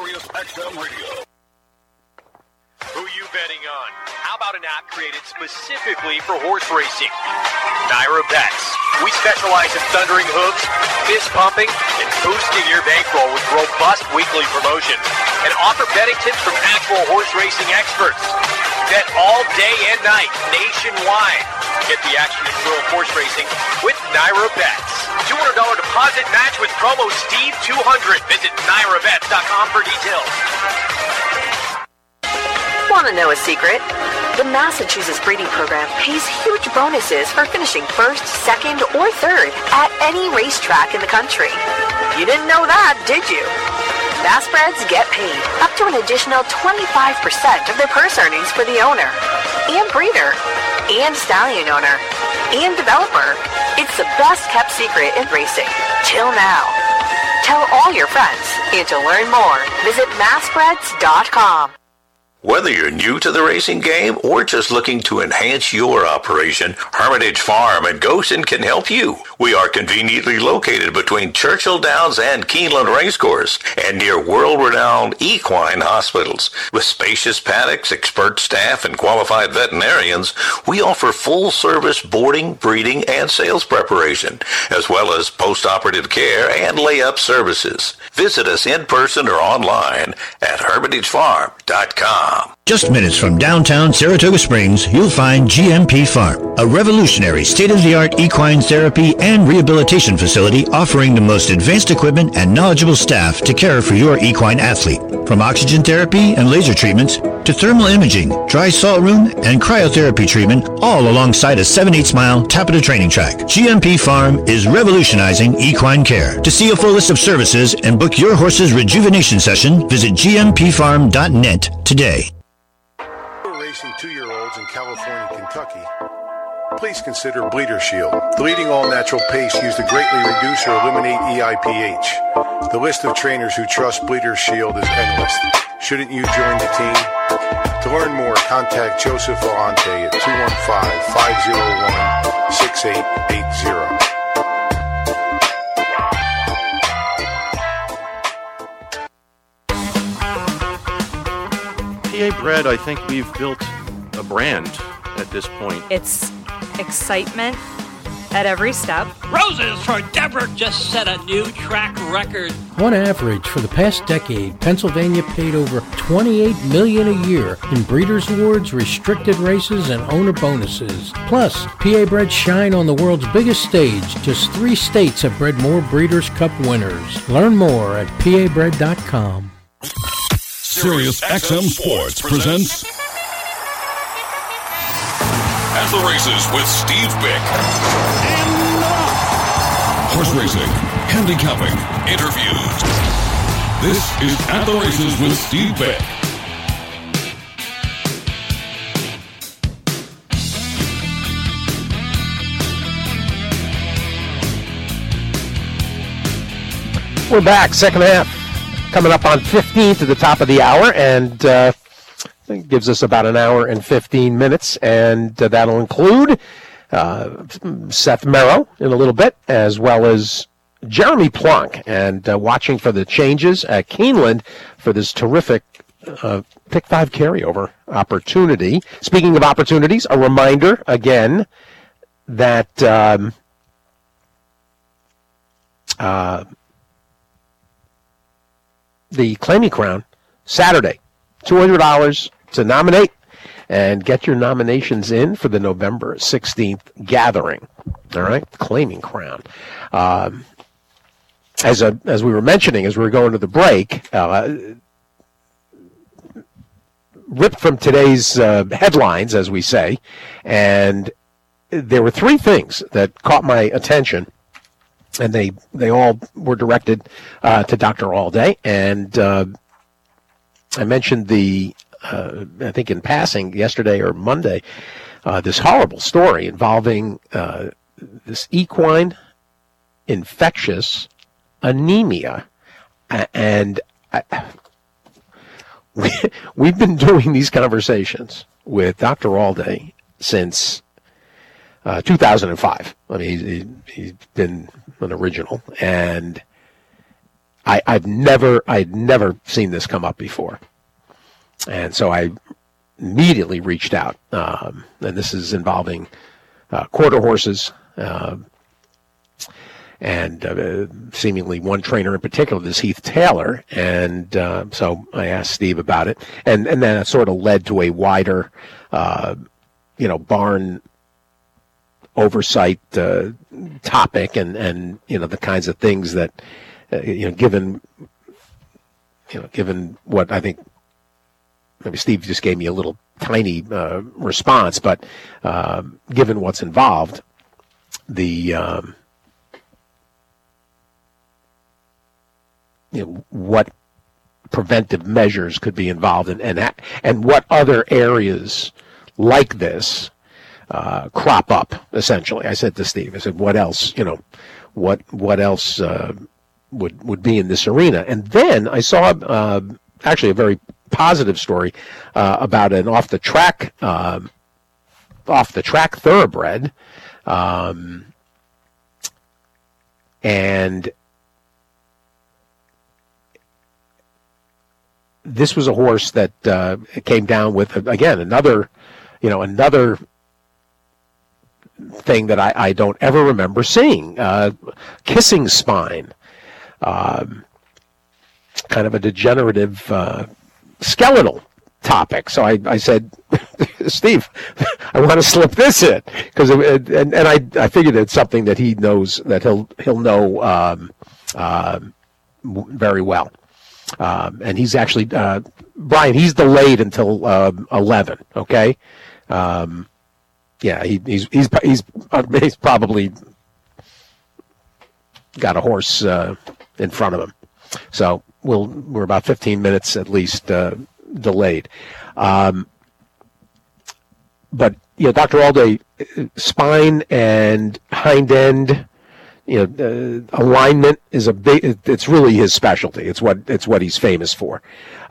Sirius XM Radio. Who you betting on? How about an app created specifically for horse racing? Naira Bets. We specialize in thundering hooves, fist pumping, and boosting your bankroll with robust weekly promotions, and offer betting tips from actual horse racing experts. Bet all day and night, nationwide. Get the action and thrill of horse racing with Naira Bets. $200 deposit match with promo Steve200. Visit NairaBets.com for details. Want to know a secret? The Massachusetts breeding program pays huge bonuses for finishing first, second, or third at any racetrack in the country. You didn't know that, did you? Massbreds get paid up to an additional 25% of their purse earnings for the owner, and breeder, and stallion owner, and developer. It's the best kept secret in racing, till now. Tell all your friends, and to learn more, visit massbreds.com. Whether you're new to the racing game or just looking to enhance your operation, Hermitage Farm in Goshen can help you. We are conveniently located between Churchill Downs and Keeneland Racecourse and near world-renowned equine hospitals. With spacious paddocks, expert staff, and qualified veterinarians, we offer full-service boarding, breeding, and sales preparation, as well as post-operative care and lay-up services. Visit us in person or online at hermitagefarm.com. Just minutes from downtown Saratoga Springs, you'll find GMP Farm, a revolutionary state-of-the-art equine therapy and rehabilitation facility offering the most advanced equipment and knowledgeable staff to care for your equine athlete. From oxygen therapy and laser treatments to thermal imaging, dry salt room, and cryotherapy treatment, all alongside a 7/8 mile tapered training track. GMP Farm is revolutionizing equine care. To see a full list of services and book your horse's rejuvenation session, visit gmpfarm.net today. Racing 2-year-olds in California, Kentucky, please consider Bleeder Shield, the leading all-natural paste used to greatly reduce or eliminate EIPH. The list of trainers who trust Bleeder Shield is endless. Shouldn't you join the team? To learn more, contact Joseph Volante at 215-501-6880. PA Bread, I think we've built a brand at this point. It's excitement at every step. Roses for Deborah just set a new track record. On average, for the past decade, Pennsylvania paid over $28 million a year in Breeders' Awards, restricted races, and owner bonuses. Plus, PA Bread shine on the world's biggest stage. Just 3 states have bred more Breeders' Cup winners. Learn more at pabread.com. Sirius XM Sports presents At the Races with Steve Bick. Horse racing, handicapping, interviews. This is At the Races with Steve Bick. We're back, second half. Coming up on 15 to the top of the hour, and it gives us about an hour and 15 minutes, and that'll include Seth Merrow in a little bit, as well as Jeremy Plonk, and watching for the changes at Keeneland for this terrific Pick 5 carryover opportunity. Speaking of opportunities, a reminder again that the Claiming Crown, Saturday, $200 to nominate and get your nominations in for the November 16th gathering. All right, Claiming Crown. As we were mentioning, as we were going to the break, ripped from today's headlines, as we say, and there were 3 things that caught my attention. And they all were directed to Dr. Allday. And I mentioned I think in passing yesterday or Monday, this horrible story involving this equine infectious anemia. And we've been doing these conversations with Dr. Allday since 2005. I mean, he's been an original, and I'd never seen this come up before. And so I immediately reached out. And this is involving quarter horses, and seemingly one trainer in particular, this Heath Taylor. And so I asked Steve about it. And then it sort of led to a wider, barn oversight topic and the kinds of things that, given what I think, maybe Steve just gave me a little tiny response, but given what's involved, what preventive measures could be involved and what other areas like this crop up, essentially. I said to Steve, what else, what else would be in this arena? And then I saw actually a very positive story about an off the track thoroughbred, and this was a horse that came down with again another thing that I don't ever remember seeing, kissing spine, kind of a degenerative skeletal topic. So I said, Steve, I want to slip this in because I figured it's something that he knows, that he'll know very well. And he's actually Brian. He's delayed until 11. Okay. He's probably got a horse in front of him. So we're about 15 minutes at least delayed. But Dr. Allday, spine and hind end, alignment is it's really his specialty. It's what he's famous for.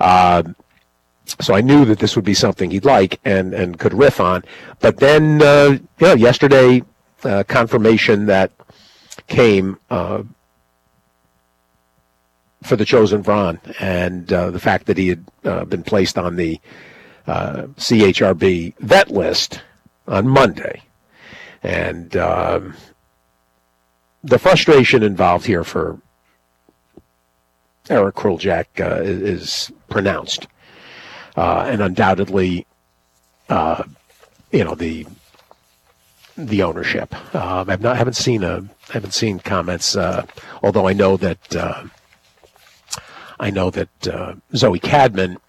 So I knew that this would be something he'd like and could riff on. But then, yesterday, confirmation that came for the Chosen Vron, and the fact that he had been placed on the CHRB vet list on Monday. And the frustration involved here for Eric Kruljac is pronounced. And undoubtedly, the ownership. I haven't seen comments. Although I know that Zoe Cadman,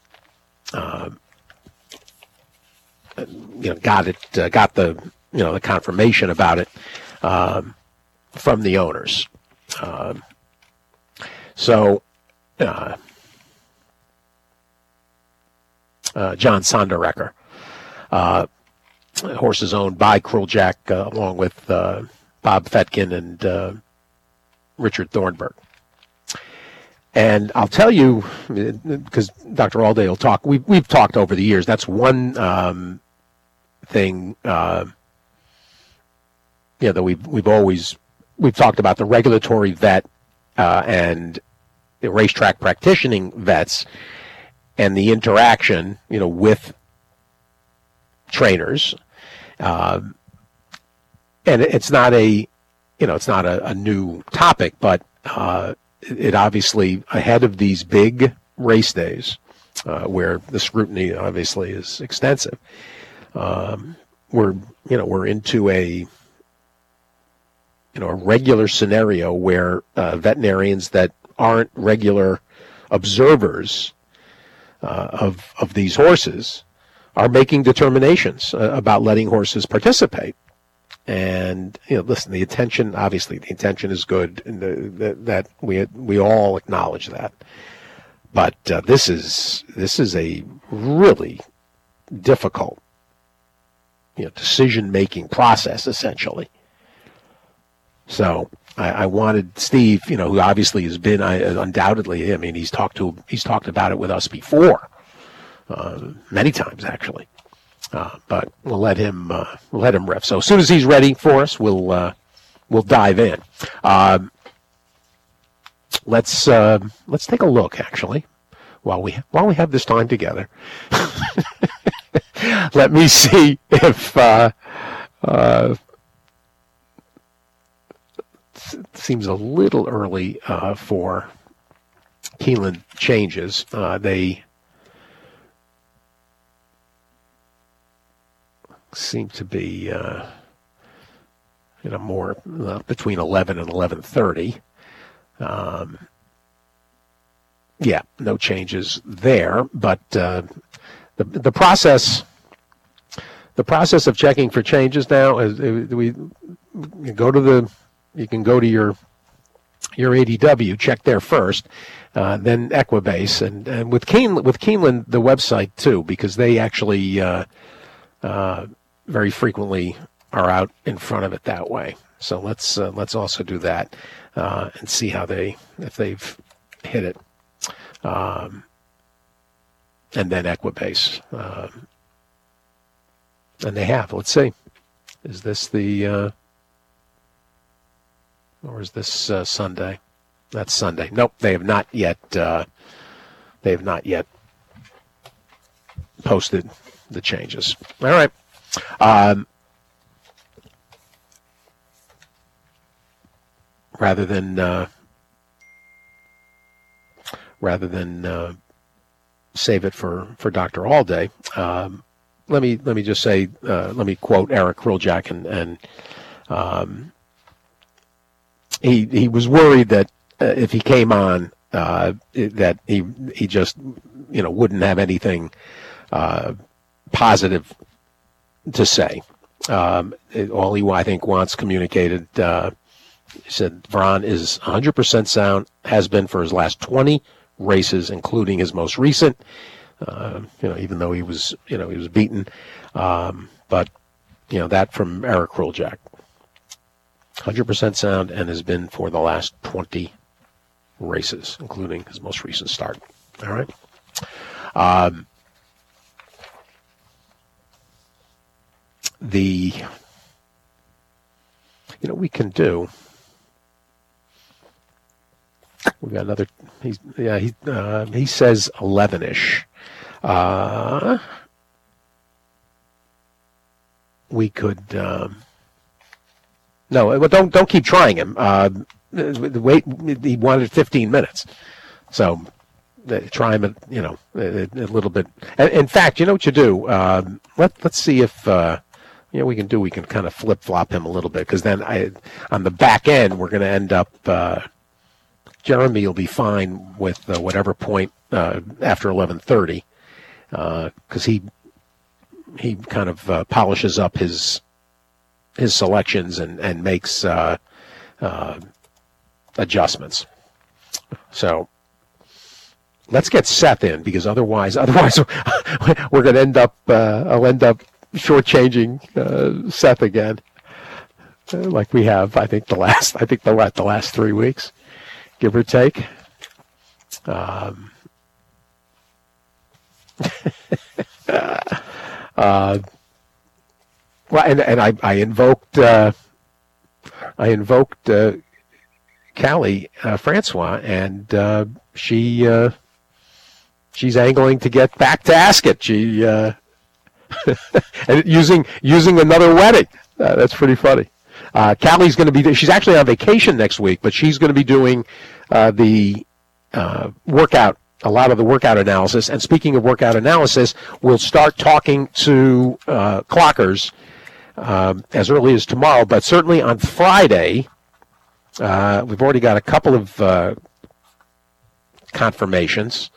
got the confirmation about it from the owners. John Sonderecker, horses owned by Kruljac, along with Bob Fetkin and Richard Thornburg. And I'll tell you, because Dr. Allday will talk, we've talked over the years. That's one thing, that we've talked about, the regulatory vet and the racetrack practicing vets and the interaction, with trainers. And it's not a new topic, but it obviously, ahead of these big race days, where the scrutiny obviously is extensive, we're into a regular scenario where veterinarians that aren't regular observers of these horses are making determinations about letting horses participate. And listen, the intention is good, and that we all acknowledge that. But this is a really difficult decision-making process, essentially. So I wanted Steve, who obviously has been undoubtedly. I mean, he's talked about it with us before, many times actually. But we'll let him riff. So as soon as he's ready for us, we'll dive in. let's take a look, actually, while we have this time together. Let me see if it seems a little early for Keeneland changes. They seem to be more between 11 and 11:30. Yeah, no changes there, but the process of checking for changes now is you can go to your ADW, check there first, then Equibase, and with Keeneland the website too, because they actually very frequently are out in front of it that way. So let's also do that and see if they've hit it, and then Equibase, and they have. Let's see, is this the or is this Sunday? That's Sunday. Nope, they have not yet. They have not yet posted the changes. All right. Rather than save it for Dr. Allday, let me just say, let me quote Eric Kriljack, and he was worried that if he came on, that he just wouldn't have anything positive to say. All he, I think, wants communicated. He said Vraan is 100% sound, has been for his last 20 races, including his most recent. Even though he was beaten, but that from Eric Kriljack. 100% sound and has been for the last 20 races, including his most recent start. All right. We can do. We got another. He says 11ish. We could. No, but don't keep trying him. Wait, he wanted 15 minutes, so try him. A little bit. In fact, you know what you do. Let's see if we can kind of flip flop him a little bit, because then on the back end we're going to end up. Jeremy will be fine with whatever point after 11:30, because he kind of polishes up his selections and makes adjustments. So let's get Seth in, because otherwise we're going to end up. I'll end up shortchanging Seth again, like we have. I think the last 3 weeks, give or take. Well, and I invoked Callie Francois, and she's angling to get back to Ascot. She and using another wedding. That's pretty funny. Callie's going to be. She's actually on vacation next week, but she's going to be doing the workout. A lot of the workout analysis. And speaking of workout analysis, we'll start talking to clockers as early as tomorrow, but certainly on Friday. We've already got a couple of confirmations.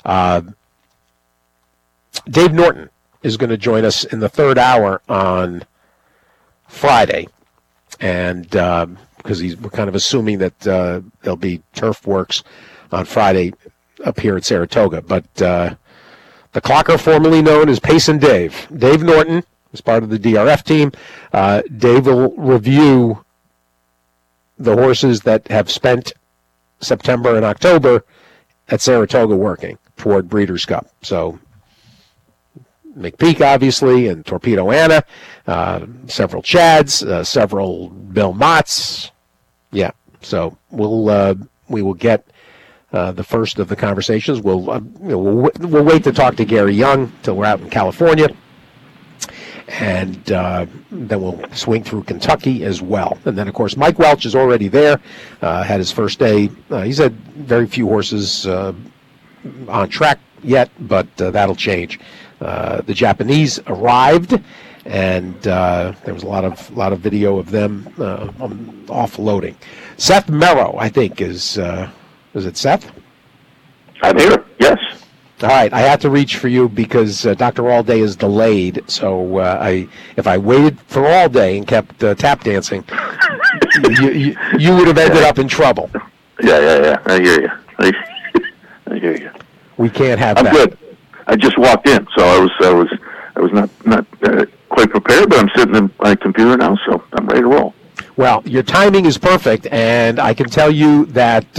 Dave Norton is going to join us in the third hour on Friday, and because we're kind of assuming that there'll be turf works on Friday up here at Saratoga. But the clocker formerly known as Payson Dave Norton is part of the DRF team. Dave will review the horses that have spent September and October at Saratoga working toward Breeders' Cup. So McPeak, obviously, and Torpedo Anna, several Chads, several Bill Motts. Yeah, so we'll we will get the first of the conversations. We'll wait to talk to Gary Young till we're out in California, and then we'll swing through Kentucky as well. And then, of course, Mike Welch is already there. Had his first day. He's had very few horses on track yet, but that'll change. The Japanese arrived, and there was a lot of video of them offloading. Seth Merrow, I think, is it Seth? I'm here, yes. All right, I had to reach for you because Dr. All Day is delayed, so if I waited for All Day and kept tap dancing, you would have ended up in trouble. Yeah. I hear you. I hear you. We can't have that. I'm good. I just walked in, so I was not quite prepared, but I'm sitting in my computer now, so I'm ready to roll. Well, your timing is perfect, and I can tell you that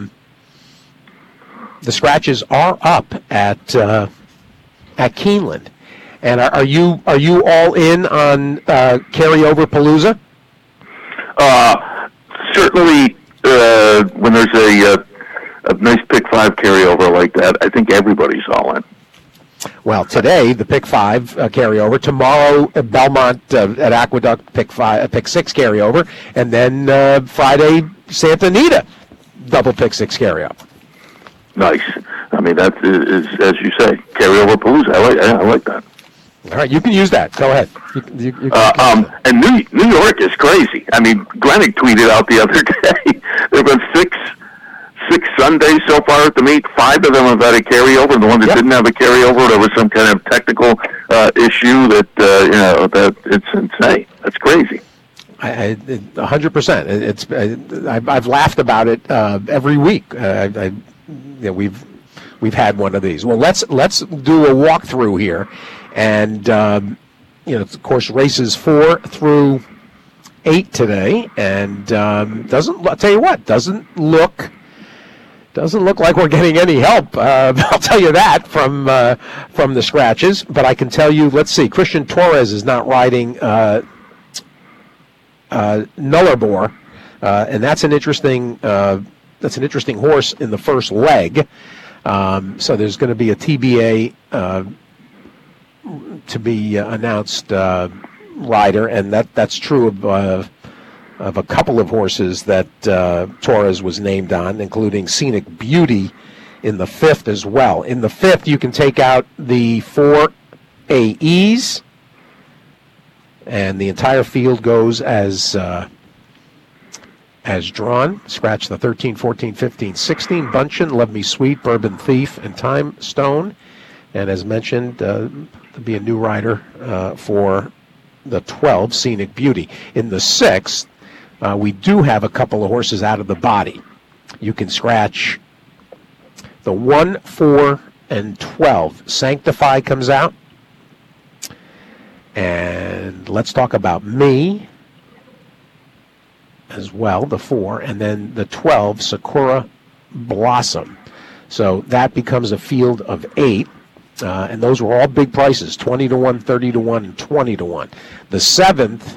the scratches are up at Keeneland. And are you all in on carryover Palooza? Certainly, when there's a nice pick 5 carryover like that, I think everybody's all in. Well, today the pick 5 carryover. Tomorrow Belmont at Aqueduct pick 6 carryover, and then Friday Santa Anita double pick 6 carryover. Nice. I mean, that is, as you say, carryover Palooza. I like that. All right, you can use that. Go ahead. And New York is crazy. I mean, Grenick tweeted out the other day there have been six Sundays so far at the meet. 5 of them have had a carryover, and the one that didn't have a carryover, there was some kind of technical issue that that it's insane. That's crazy. 100%. I've laughed about it every week. We've had one of these. Well, let's do a walkthrough here, and of course, races 4 through 8 today, and I'll tell you what, doesn't look like we're getting any help. I'll tell you that from the scratches. But I can tell you, let's see, Christian Torres is not riding Nullarbor, and that's an interesting horse in the first leg. So there's going to be a TBA to be announced rider, and that's true of a couple of horses that Torres was named on, including Scenic Beauty in the 5th as well. In the 5th, you can take out the 4 AEs, and the entire field goes as drawn. Scratch the 13, 14, 15, 16, Bunchen, Love Me Sweet, Bourbon Thief, and Time Stone. And as mentioned, there'll be a new rider for the 12, Scenic Beauty. In the 6th, we do have a couple of horses out of the body. You can scratch the 1, 4, and 12. Sanctify comes out. And let's talk about Me as well, the 4, and then the 12, Sakura Blossom. So that becomes a field of 8. And those were all big prices, 20-1, 30-1, and 20-1. The 7th,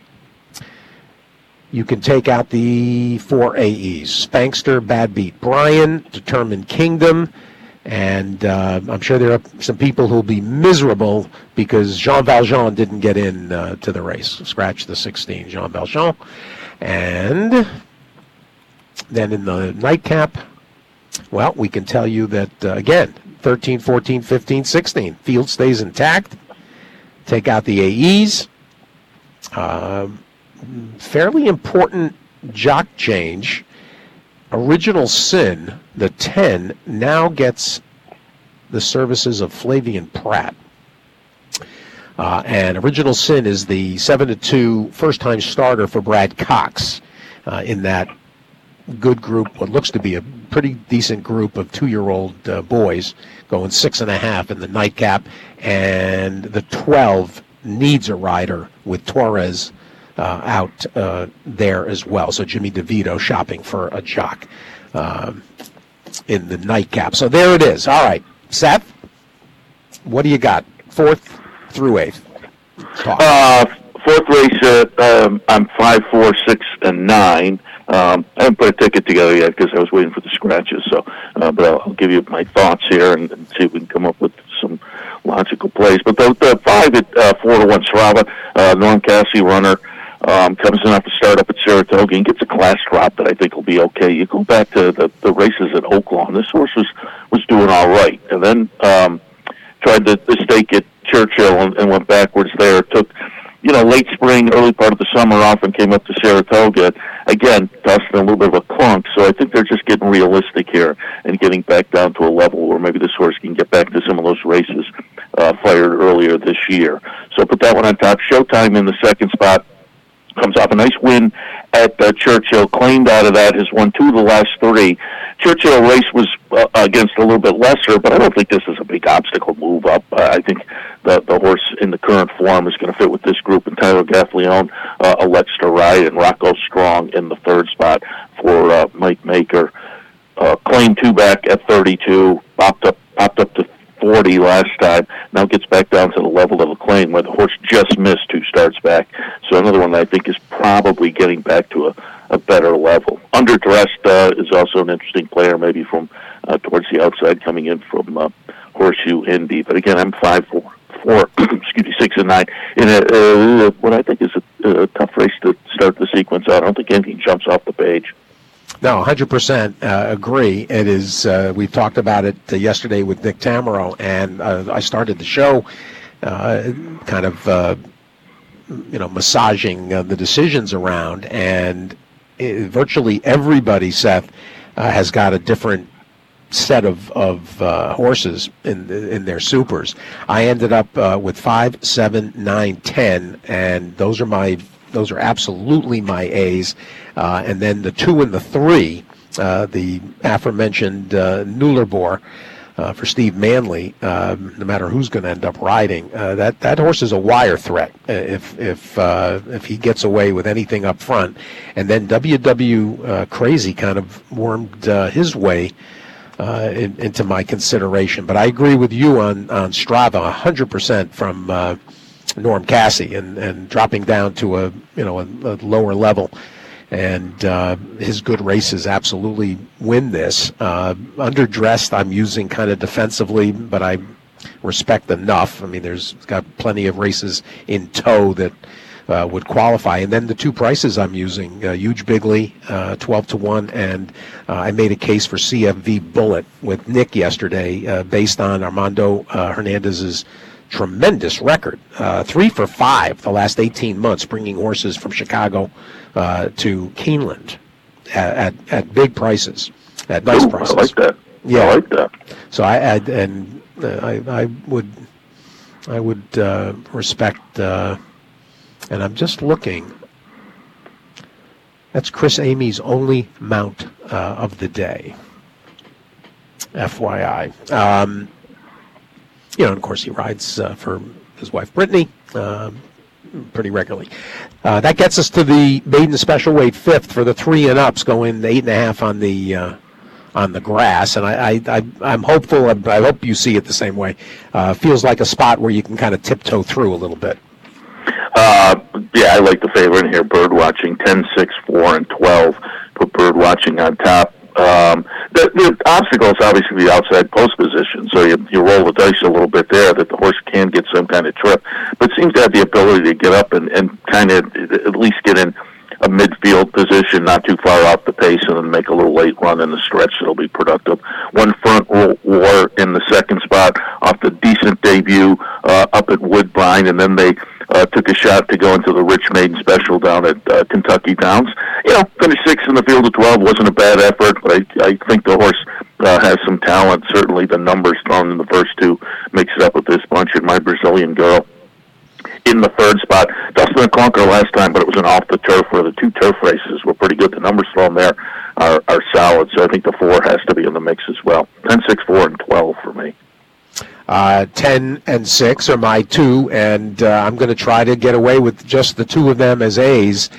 you can take out the 4 AEs. Spankster, Bad Beat Brian, Determined Kingdom, and I'm sure there are some people who will be miserable because Jean Valjean didn't get in to the race. Scratch the 16, Jean Valjean. And then in the nightcap, well, we can tell you that, again, 13, 14, 15, 16. Field stays intact. Take out the AEs. Fairly important jock change. Original Sin, the 10, now gets the services of Flavian Pratt. And Original Sin is the 7-2 first-time starter for Brad Cox in that good group, what looks to be a pretty decent group of 2-year-old boys going 6.5 in the nightcap. And the 12 needs a rider with Torres out there as well. So Jimmy DeVito shopping for a jock in the nightcap. So there it is. All right, Seth, what do you got? 4th through 8th. 4 Fourth race, I'm 5, 4, 6, and 9. I haven't put a ticket together yet because I was waiting for the scratches. So, but I'll give you my thoughts here and see if we can come up with some logical plays. But the 5 at 4-1 Strava, Norm Cassie runner, comes in off the start up at Saratoga and gets a class drop that I think will be okay. You go back to the races at Oaklawn. This horse was doing all right, and then tried the stake at Churchill and went backwards there. Took late spring, early part of the summer off and came up to Saratoga. Again, tossed in a little bit of a clunk, so I think they're just getting realistic here and getting back down to a level where maybe this horse can get back to some of those races fired earlier this year. So put that one on top. Showtime in the second spot. Comes off a nice win at Churchill, claimed out of that, has won 2 of the last 3. Churchill race was against a little bit lesser, but I don't think this is a big obstacle move up. I think the horse in the current form is going to fit with this group, and Tyler Gaffleone elects to ride, and Rocco Strong in the third spot for Mike Maker. Claimed 2 back at 32, popped up to 40 last time, now gets back down to the level of Acclaim where the horse just missed 2 starts back. So another one that I think is probably getting back to a better level. Underdressed is also an interesting player, maybe from towards the outside coming in from Horseshoe Indy. But again, I'm 5, 4, 6, and 9 in what I think is a tough race to start the sequence out. I don't think anything jumps off the page. No, 100% agree. It is. We talked about it yesterday with Nick Tamero, and I started the show kind of, massaging the decisions around, and virtually everybody, Seth, has got a different set of horses in their supers. I ended up with 5, 7, 9, 10, and those are absolutely my A's. And then the 2 and the 3, the aforementioned Nullarbor for Steve Manley, no matter who's going to end up riding, that horse is a wire threat if he gets away with anything up front. And then WW Crazy kind of wormed his way into my consideration. But I agree with you on Strava 100% from Norm Cassie and dropping down to a lower level, and his good races absolutely win this. Underdressed I'm using kind of defensively, but I respect enough. I mean, there's got plenty of races in tow that would qualify. And then the 2 prices I'm using, Huge Bigley, 12-1, and I made a case for CFV Bullet with Nick yesterday based on Armando Hernandez's tremendous record, 3 for 5 the last 18 months, bringing horses from Chicago to Keeneland at big prices, at nice prices. I like that. Yeah, I like that. So I would respect, and I'm just looking. That's Chris Amy's only mount of the day. FYI. And of course, he rides for his wife, Brittany, pretty regularly. That gets us to the maiden special weight 5th for the 3 and ups, going 8.5 on the grass. And I'm hopeful. I hope you see it the same way. Feels like a spot where you can kind of tiptoe through a little bit. Yeah, I like the favorite in here, bird watching, 10, 6, 4, and 12. Put bird watching on top. The obstacle is obviously the outside post position, so you roll the dice a little bit there that the horse can get some kind of trip, but seems to have the ability to get up and kind of at least get in a midfield position, not too far off the pace, and then make a little late run in the stretch that'll be productive. One front war in the second spot off the decent debut up at Woodbine, and then they took a shot to go into the Rich Maiden Special down at Kentucky Downs. Finished 6th in the field of 12. Wasn't a bad effort, but I think the horse has some talent. Certainly the numbers thrown in the first 2 makes it up with this bunch. And My Brazilian Girl in the third spot. Dustin and Clunker last time, but it was an off-the-turf where the 2 turf races were pretty good. The numbers thrown there are solid, so I think the 4 has to be in the mix as well. 10, 6, 4, and 12 for me. 10 and 6 are my 2, and I'm going to try to get away with just the 2 of them as A's.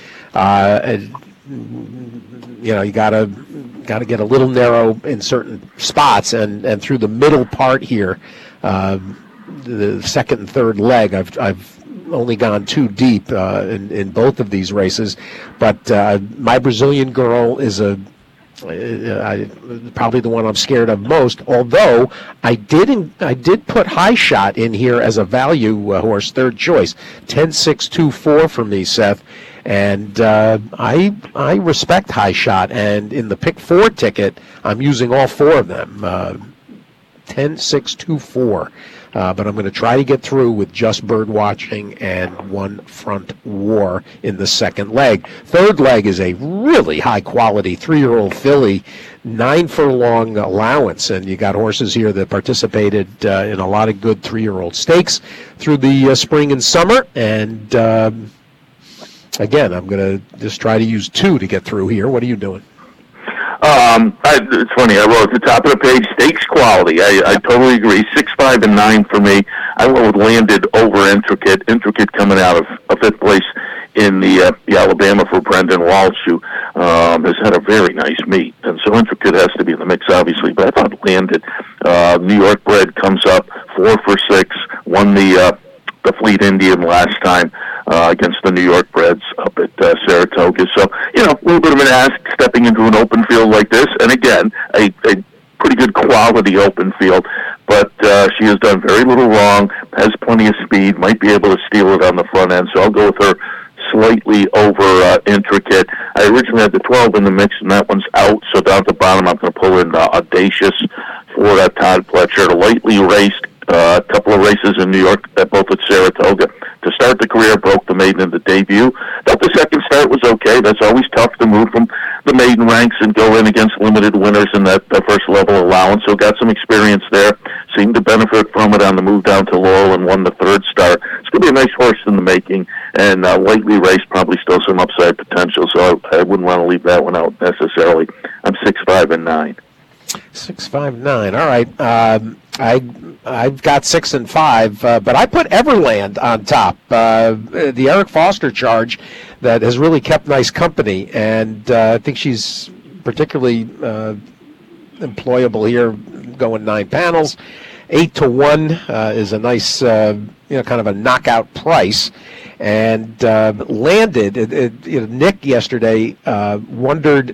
You got to get a little narrow in certain spots, and through the middle part here, the second and third leg, I've only gone too deep in both of these races. But My Brazilian Girl is probably the one I'm scared of most, although I did put High Shot in here as a value horse, third choice. 10-6-2-4 for me, Seth. And I respect High Shot, and in the pick 4 ticket, I'm using all 4 of them. 10-6-2-4. But I'm going to try to get through with just bird watching and One Front War in the second leg. Third leg is a really high-quality 3-year-old filly, 9-furlong allowance, and you got horses here that participated in a lot of good 3-year-old stakes through the spring and summer. And again, I'm going to just try to use 2 to get through here. What are you doing? It's funny. I wrote at the top of the page, stakes quality. I totally agree. 6, 5, and 9 for me. I went with Landed over Intricate. Intricate coming out of 5th place in the Alabama for Brendan Walsh, who has had a very nice meet. And so Intricate has to be in the mix, obviously. But I thought Landed, New York bred, comes up 4 for 6, won the Fleet Indian last time against the New York Breds up at Saratoga. So, a little bit of an ask stepping into an open field like this. And again, a pretty good quality open field. But she has done very little wrong, has plenty of speed, might be able to steal it on the front end. So I'll go with her slightly over Intricate. I originally had the 12 in the mix, and that one's out. So down at the bottom, I'm going to pull in Audacious for Todd Pletcher. Lightly raced. A couple of races in New York, both at Saratoga. To start the career, broke the maiden in the debut. Thought the second start was okay. That's always tough to move from the maiden ranks and go in against limited winners in that first level allowance. So got some experience there. Seemed to benefit from it on the move down to Lowell and won the third start. It's going to be a nice horse in the making, and lightly raced, probably still some upside potential. So I wouldn't want to leave that one out necessarily. I'm 6, 5, and 9. 6, 5, 9. All right. I've got 6 and 5, but I put Everland on top. The Eric Foster charge that has really kept nice company, and I think she's particularly employable here, going 9 panels. 8-1 is a nice, kind of a knockout price. And Landed. Nick yesterday wondered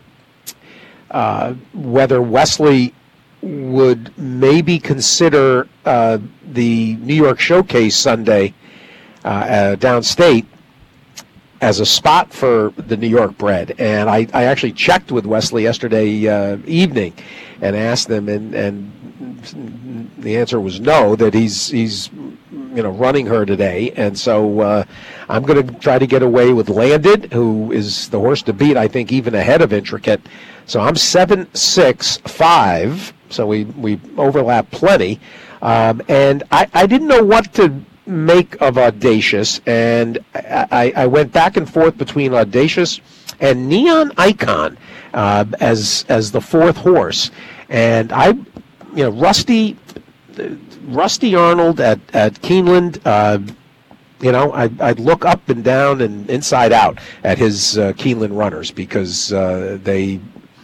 whether Wesley would maybe consider the New York Showcase Sunday downstate as a spot for the New York bred. And I actually checked with Wesley yesterday evening and asked them, and the answer was no, that he's running her today. And so I'm going to try to get away with Landed, who is the horse to beat, I think, even ahead of Intricate. So I'm 7, 6, 5. So we overlap plenty. And I didn't know what to make of Audacious, and I went back and forth between Audacious and Neon Icon as the fourth horse. And Rusty Arnold at Keeneland, I'd look up and down and inside out at his Keeneland runners, because they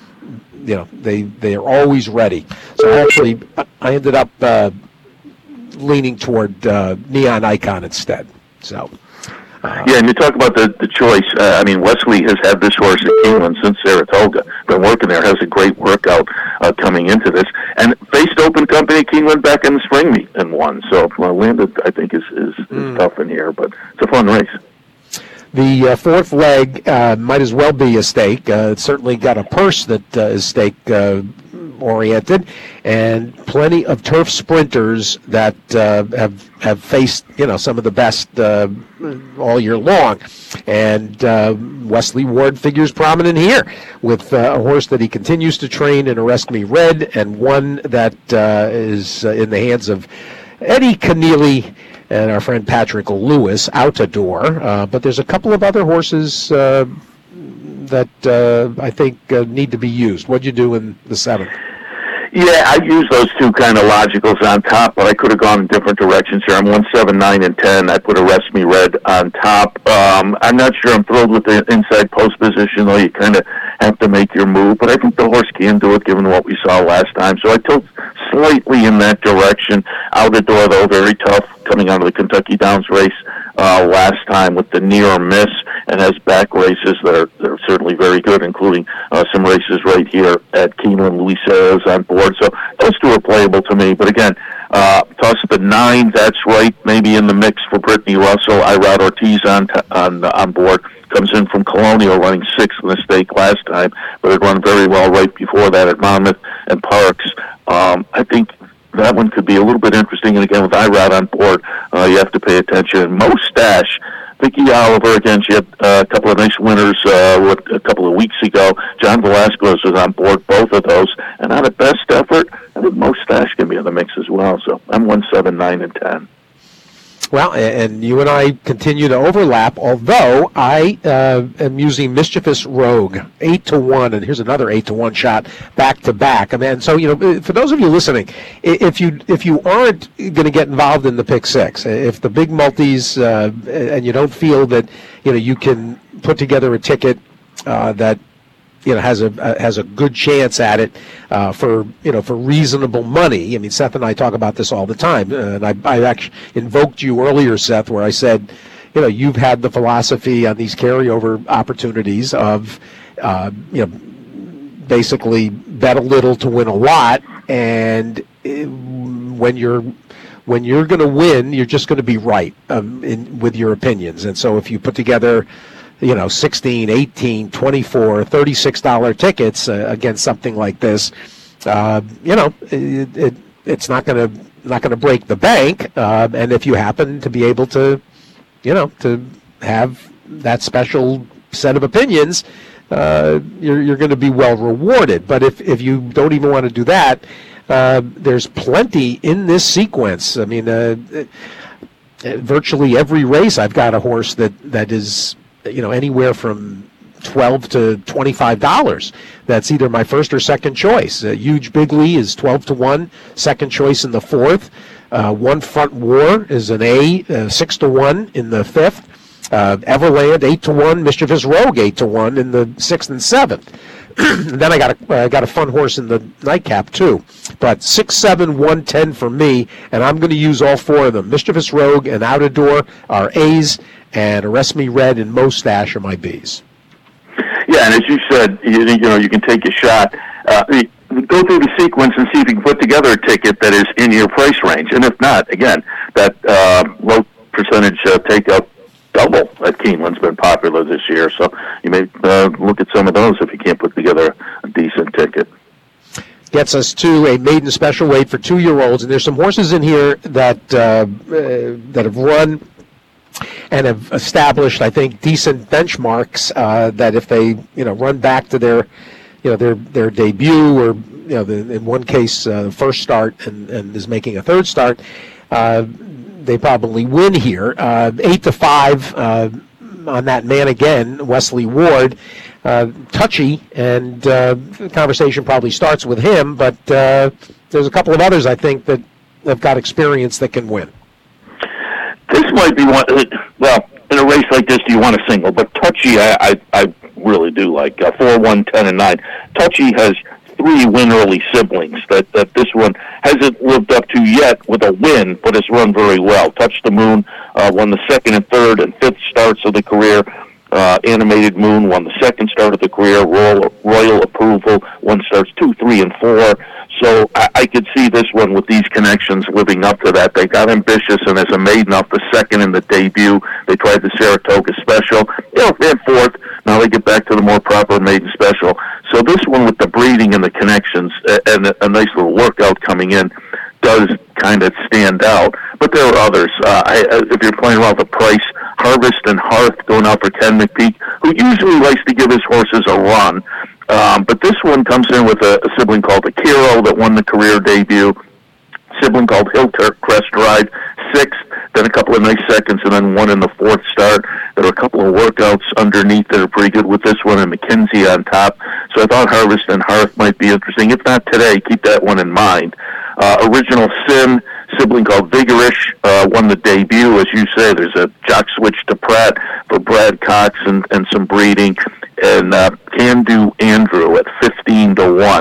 are always ready. So I ended up leaning toward Neon Icon instead. So. Yeah, and you talk about the choice. Wesley has had this horse at Keeneland since Saratoga. Been working there, has a great workout coming into this. And faced open company Keeneland back in the spring meet and won. So Landed, I think, is tough in here, but it's a fun race. The fourth leg might as well be a stake. It's certainly got a purse that is stake-oriented, and plenty of turf sprinters that have faced some of the best all year long. And Wesley Ward figures prominent here with a horse that he continues to train in Arrest Me Red, and one that is in the hands of Eddie Keneally and our friend Patrick Lewis, Outador. But there's a couple of other horses that I think need to be used. What'd you do in the seventh? Yeah, I used those two kind of logicals on top, but I could have gone in different directions here. I'm 1, 7, 9, and 10. I put Arrest Me Red on top. I'm not sure I'm thrilled with the inside post position, though. You kind of have to make your move, but I think the horse can do it given what we saw last time. So I tilt slightly in that direction. Outador, though, very tough coming out of the Kentucky Downs race last time with the near miss, and has back races that are certainly very good, including some races right here at Keeneland. Luis Serra's on board, so those two are playable to me. But again, toss the 9. That's right, maybe in the mix for Brittany Russell. Irad Ortiz on board. Comes in from Colonial, running 6th in the stake last time, but had run very well right before that at Monmouth and Parks. I think that one could be a little bit interesting, and again, with Irad on board, you have to pay attention. Mustache, Vicky Oliver, again, she had a couple of nice winners a couple of weeks ago. John Velasquez was on board both of those, and on a best effort, I think Mustache can be in the mix as well, so I'm 1, 7, 9, and 10. Well, and you and I continue to overlap, although I am using Mischievous Rogue, 8-1, and here's another 8-1 shot back-to-back. I mean, so, for those of you listening, if you aren't going to get involved in the Pick Six, if the big multis, and you don't feel that, you can put together a ticket that has a good chance at it for reasonable money. I mean, Seth and I talk about this all the time, and I actually invoked you earlier, Seth, where I said, you've had the philosophy on these carryover opportunities of, basically bet a little to win a lot, and when you're going to win, you're just going to be right with your opinions. And so if you put together $16, $18, $24, $36 tickets against something like this, it's not going to break the bank. And if you happen to be able to, to have that special set of opinions, you're going to be well rewarded. But if you don't even want to do that, there's plenty in this sequence. I mean, virtually every race I've got a horse that is, anywhere from $12 to $25. That's either my first or second choice. Huge Bigley is 12-1, second choice in the 4th. One Front War is an A, 6-1 in the 5th. Everland 8-1, Mischievous Rogue 8-1 in the 6th and 7th. Then I got a fun horse in the nightcap too. But 6, 7, 1, 10 for me, and I'm going to use all 4 of them. Mischievous Rogue and Out of Door are A's, and Arrest Me Red and Mustache are my B's. Yeah, and as you said, you can take a shot. Go through the sequence and see if you can put together a ticket that is in your price range. And if not, again, that low percentage takeout double at Keeneland's been popular this year. So you may look at some of those if you can't put together a decent ticket. Gets us to a maiden special weight for 2-year-olds, and there's some horses in here that have run and have established, I think, decent benchmarks that if they, run back to their debut, or in one case, first start and is making a third start, they probably win here. 8-5 on that man again, Wesley Ward, touchy, and the conversation probably starts with him. But there's a couple of others I think that have got experience that can win. This might be one. Well, in a race like this, do you want a single? But Touchy, I really do like 4, 1, 10, and 9. Touchy has 3 win early siblings that this one hasn't lived up to yet with a win, but has run very well. Touch the Moon won the 2nd and 3rd and 5th starts of the career. Animated Moon won the 2nd start of the career. Royal Approval won starts 2, 3, and 4. So I could see this one with these connections living up to that. They got ambitious, and as a maiden off the 2nd in the debut, they tried the Saratoga Special. Ran 4th. Now they get back to the more proper maiden special. So this one with the breeding and the connections and a nice little workout coming in does kind of stand out. But there are others. If you're playing around with the price, Harvest and Hearth going out for Ken McPeak, who usually likes to give his horses a run. But this one comes in with a sibling called Akiro that won the career debut, sibling called Hillcrest Ride, 6th, then a couple of nice seconds, and then one in the 4th start. There are a couple of workouts underneath that are pretty good with this one, and McKinsey on top. So I thought Harvest and Hearth might be interesting. If not today, keep that one in mind. Original Sin, sibling called Vigorish, won the debut. As you say, there's a jock switch to Pratt for Brad Cox and some breeding. And Can Do Andrew at 15-1.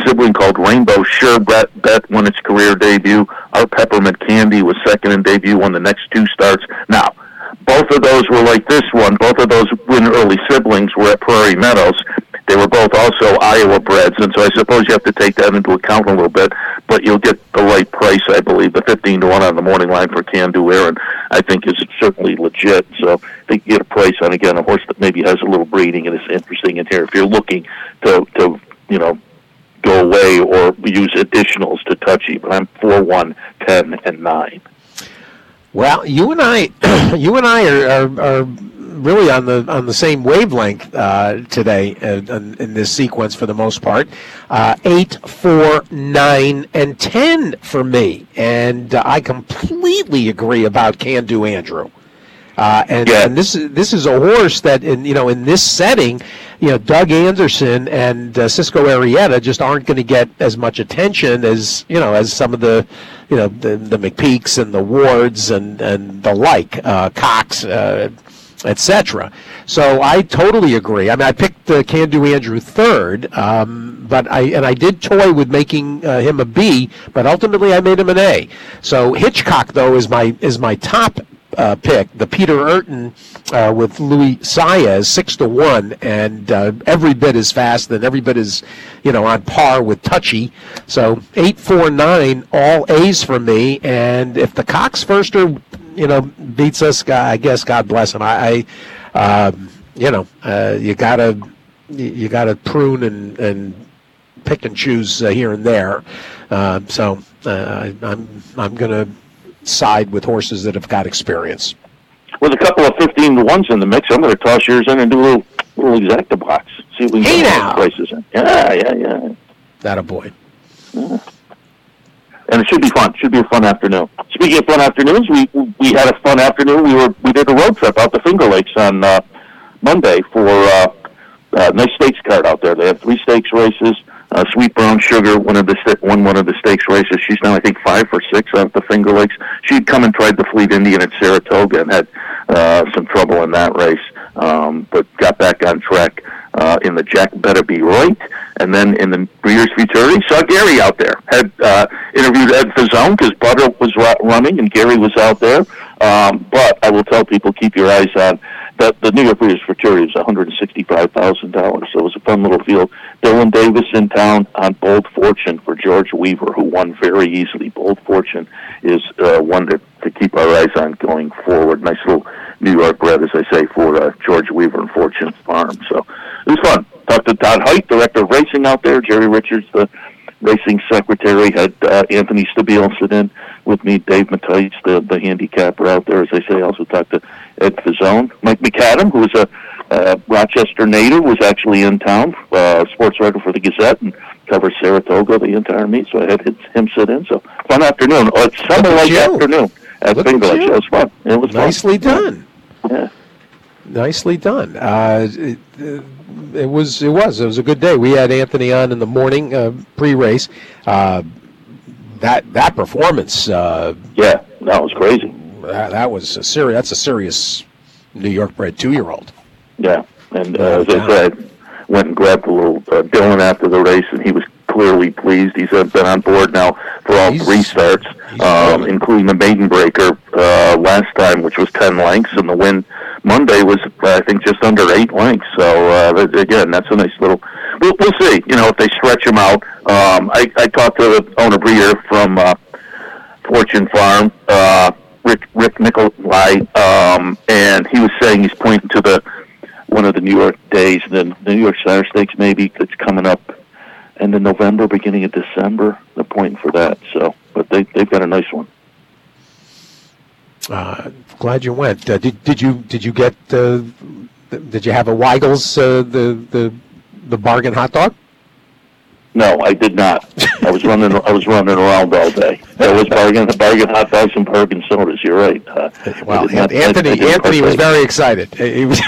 sibling called Rainbow Sherbet won its career debut. Our Peppermint Candy was second in debut, won the next two starts. Now, both of those were like this one. Both of those Win Early siblings were at Prairie Meadows. They were both also Iowa breds, and so I suppose you have to take that into account a little bit, but you'll get the right price, I believe. The 15-1 on the morning line for Can Do Aaron, I think, is certainly legit. So I think you get a price on, again, a horse that maybe has a little breeding and is interesting in here. If you're looking to go away or use additionals to Touchy, but I'm 4-1, 10, and 9. Well, you and I are really on the same wavelength today in this sequence for the most part. 8, 4, 9, and 10 for me, and I completely agree about Can Do Andrew. And this is a horse that in this setting, Doug Anderson and Cisco Arrieta just aren't going to get as much attention as some of the McPeaks and the Wards and the like, Cox, etc. So I totally agree. I mean, I picked Can Do Andrew third, but I did toy with making him a B, but ultimately I made him an A. So Hitchcock, though, is my top pick. The Peter Urton with Louis Saez, 6-1, and every bit as fast and every bit as on par with Touchy. So 8, 4, 9, all A's for me. And if the Cox Firster beats us, I guess God bless him. You gotta prune and pick and choose here and there. So I'm gonna side with horses that have got experience. With a couple of 15-1s in the mix, I'm going to toss yours in and do a little exacta box. See if we can get prices in. Yeah. That a boy. Yeah. And it should be fun. Should be a fun afternoon. Speaking of fun afternoons, we had a fun afternoon. We did a road trip out to Finger Lakes on Monday for a nice stakes card out there. They have 3 stakes races. Sweet Brown Sugar won one of the stakes races. She's now, I think, 5 or 6 out the Finger Lakes. She'd come and tried the Fleet Indian at Saratoga and had some trouble in that race, but got back on track in the Jack Better Be Right. And then in the Breeders' Futurity, saw Gary out there. Had interviewed Ed Fazone because Butter was running and Gary was out there. But I will tell people, keep your eyes on the New York Breeders' Futurity is $165,000, so it was a fun little field. Dylan Davis in town on Bold Fortune for George Weaver, who won very easily. Bold Fortune is one to keep our eyes on going forward. Nice little New York bred, as I say, for George Weaver and Fortune Farm. So it was fun. Talked to Todd Height, director of racing out there. Jerry Richards, the racing secretary, had Anthony Stabile sit in with me. Dave Mattice, the handicapper out there, as I say. Also talked to Ed Fazone. Mike McAdam, who was a Rochester native, was actually in town, sports writer for the Gazette, and covers Saratoga the entire meet, so I had him sit in. So fun afternoon. It's summer-like afternoon at Finger Lakes. It was fun. It was nicely fun. Done. Yeah. Nicely done. It was a good day. We had Anthony on in the morning pre-race. That performance. That was crazy. That's a serious New York bred 2-year-old. Yeah, and as I said, went and grabbed a little Dylan after the race, and he was clearly pleased. He's been on board now for all 3 starts, including the maiden breaker last time, which was 10 lengths, and the win Monday was, I think, just under 8 lengths. So, again, that's a nice little... We'll see, if they stretch him out. I talked to the owner breeder from Fortune Farm, Rick Nicolai, and he was saying he's pointing to one of the New York days, the New York Center Stakes maybe, that's coming up end of November, beginning of December. They're pointing for that. So, but they've got a nice one. Glad you went. Did you get? Did you have a Weigel's the bargain hot dog? No, I did not. I was running around all day. There was bargain hot dogs and bargain sodas. You're right. Well, Anthony was very excited. He was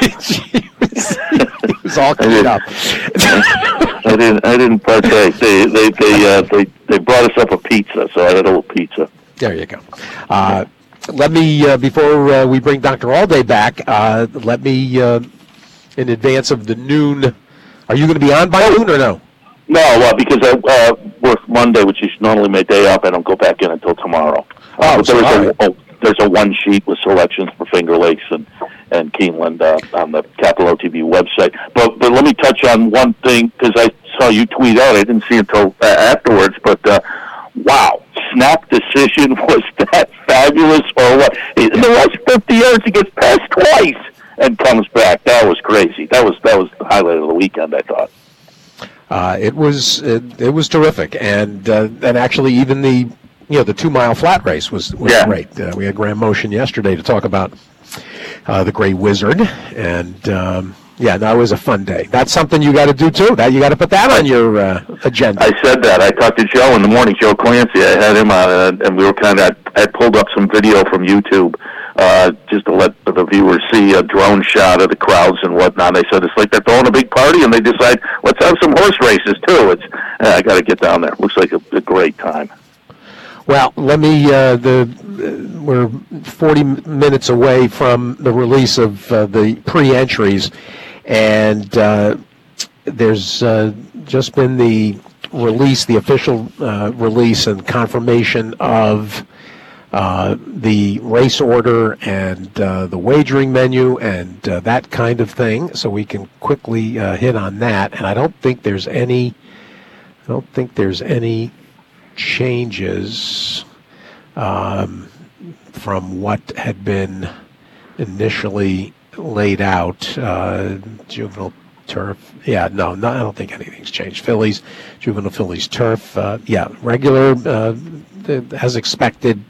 all cleaned up. I didn't partake. They brought us up a pizza, so I had a little pizza. There you go. Let me before we bring Dr. Allday back. Let me in advance of the noon. Are you going to be on by noon or no? No, because I work Monday, which is normally my day off. I don't go back in until tomorrow. There's a one sheet with selections for Finger Lakes and Keeneland on the Capital OTB website. But let me touch on one thing, because I saw you tweet out. I didn't see it until afterwards. But wow, snap decision, was that fabulous or what? In the last 50 yards, he gets passed twice and comes back. That was crazy. That was the highlight of the weekend, I thought. It was terrific, and actually even the 2 mile flat race was great. We had Graham Motion yesterday to talk about the Gray Wizard, and it was a fun day. That's something you got to do too. That you got to put that on your agenda. I said that. I talked to Joe in the morning, Joe Clancy. I had him on, and we were I pulled up some video from YouTube just to let the viewers see a drone shot of the crowds and whatnot. They said it's like they're throwing a big party, and they decide, let's have some horse races too. I got to get down there. It looks like a great time. Well, let me. We're 40 minutes away from the release of the pre-entries, and there's just been the official release and confirmation of the race order and the wagering menu and that kind of thing. So we can quickly hit on that. And I don't think there's any changes from what had been initially laid out. Juvenile turf, I don't think anything's changed. Juvenile Phillies turf, regular as expected.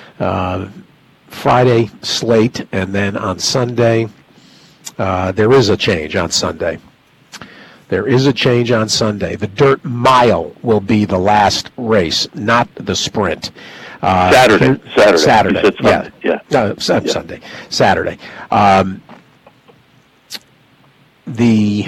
Friday slate, and then on Sunday there is a change on Sunday. The Dirt Mile will be the last race, not the sprint. Saturday. Sunday. Saturday. The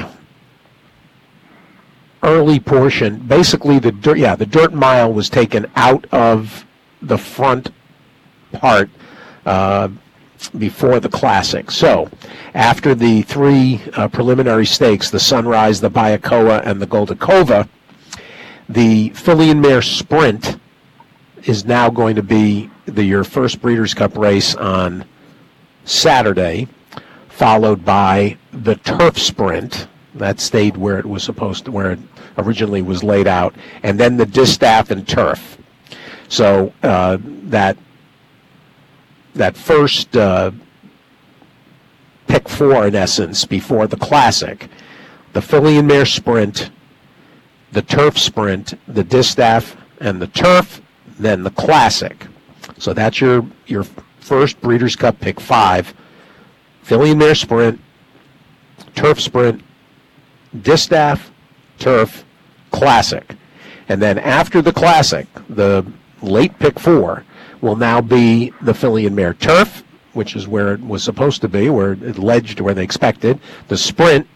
early portion, basically the Dirt Mile was taken out of the front part before the Classic. So, after the three preliminary stakes, the Sunrise, the Bayakoa, and the Goldakova, the Filly and Mare Sprint is now going to be your first Breeders' Cup race on Saturday, followed by the Turf Sprint. That stayed where it was where it originally was laid out, and then the Distaff and Turf. So that first pick four, in essence, before the Classic, the Filly and Mare Sprint, the Turf Sprint, the Distaff, and the Turf, then the Classic. So that's your first Breeders' Cup pick 5. Filly and Mare Sprint, Turf Sprint, Distaff, Turf, Classic. And then after the Classic, the late pick 4 will now be the Filly and Mare Turf, which is where it was supposed to be, where it ledged where they expected, the Sprint,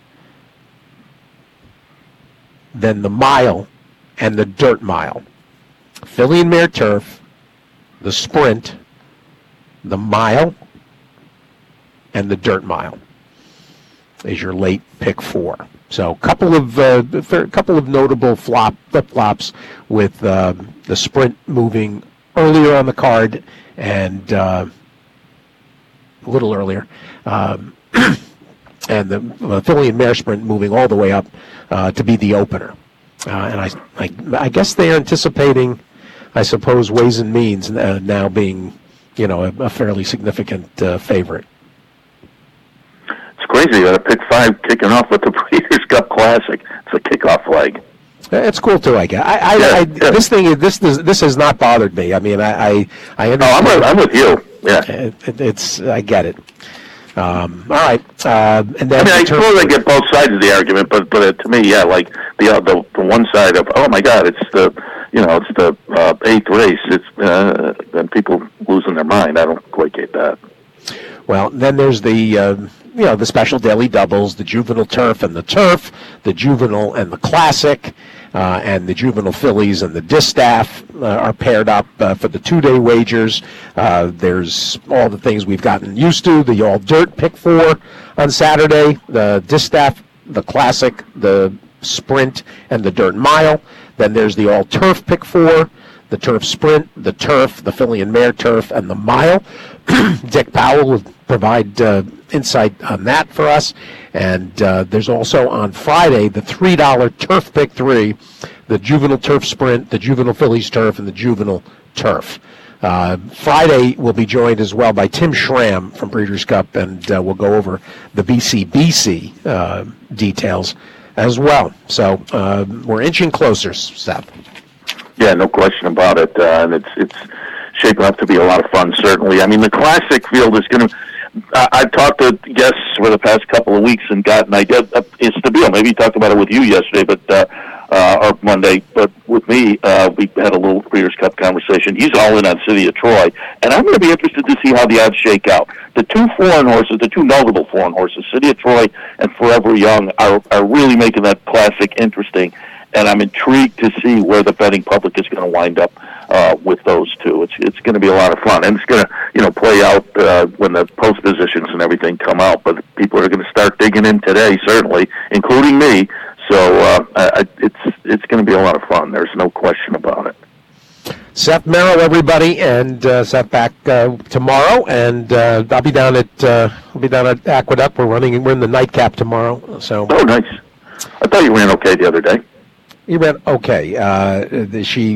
then the Mile, and the Dirt Mile. Filly and Mare Turf, the Sprint, the Mile, and the Dirt Mile is your late pick 4. So a couple of notable flip-flops with the Sprint moving earlier on the card and a little earlier, and the Filly and Mare Sprint moving all the way up to be the opener. And I guess they are anticipating, I suppose, Ways and Means now being, a fairly significant favorite. It's crazy. You got a pick 5 kicking off with the Breeders' Cup Classic. It's a kickoff flag. It's cool too, I guess. This has not bothered me. I mean, I understand. No, I'm with you. Yeah, I get it. All right. And then I suppose I get both sides of the argument, but to me, like the one side of, oh my God, it's the 8th race. It's and people losing their mind. I don't quite get that. Well, then there's the the special daily doubles, the Juvenile Turf and the Turf, the Juvenile and the Classic, and the Juvenile Fillies and the Distaff are paired up for the 2-day wagers. There's all the things we've gotten used to, the All Dirt pick 4 on Saturday, the Distaff, the Classic, the Sprint, and the Dirt Mile. Then there's the All-Turf Pick 4, the Turf Sprint, the Turf, the Filly and Mare Turf, and the Mile. Dick Powell will provide insight on that for us. And there's also on Friday the $3 Turf Pick 3, the Juvenile Turf Sprint, the Juvenile Fillies Turf, and the Juvenile Turf. Friday we'll be joined as well by Tim Schramm from Breeders' Cup, and we'll go over the BCBC details as well. So we're inching closer, Seth. Yeah, no question about it, and it's shaping up to be a lot of fun, certainly. I mean, the Classic field is going to... I've talked to guests for the past couple of weeks and got an idea. It's Stabile. Maybe he talked about it with you yesterday, but or Monday. But with me, we had a little Breeders' Cup conversation. He's all in on City of Troy, and I'm going to be interested to see how the odds shake out. The two foreign horses, the two notable foreign horses, City of Troy and Forever Young, are really making that Classic interesting. And I'm intrigued to see where the betting public is going to wind up with those two. It's going to be a lot of fun, and it's going to play out when the post positions and everything come out. But people are going to start digging in today, certainly, including me. So it's going to be a lot of fun. There's no question about it. Seth Merrill, everybody, and Seth back tomorrow, and I'll be down at Aqueduct. We're in the nightcap tomorrow. So. Oh, nice. I thought you ran okay the other day. He ran okay. She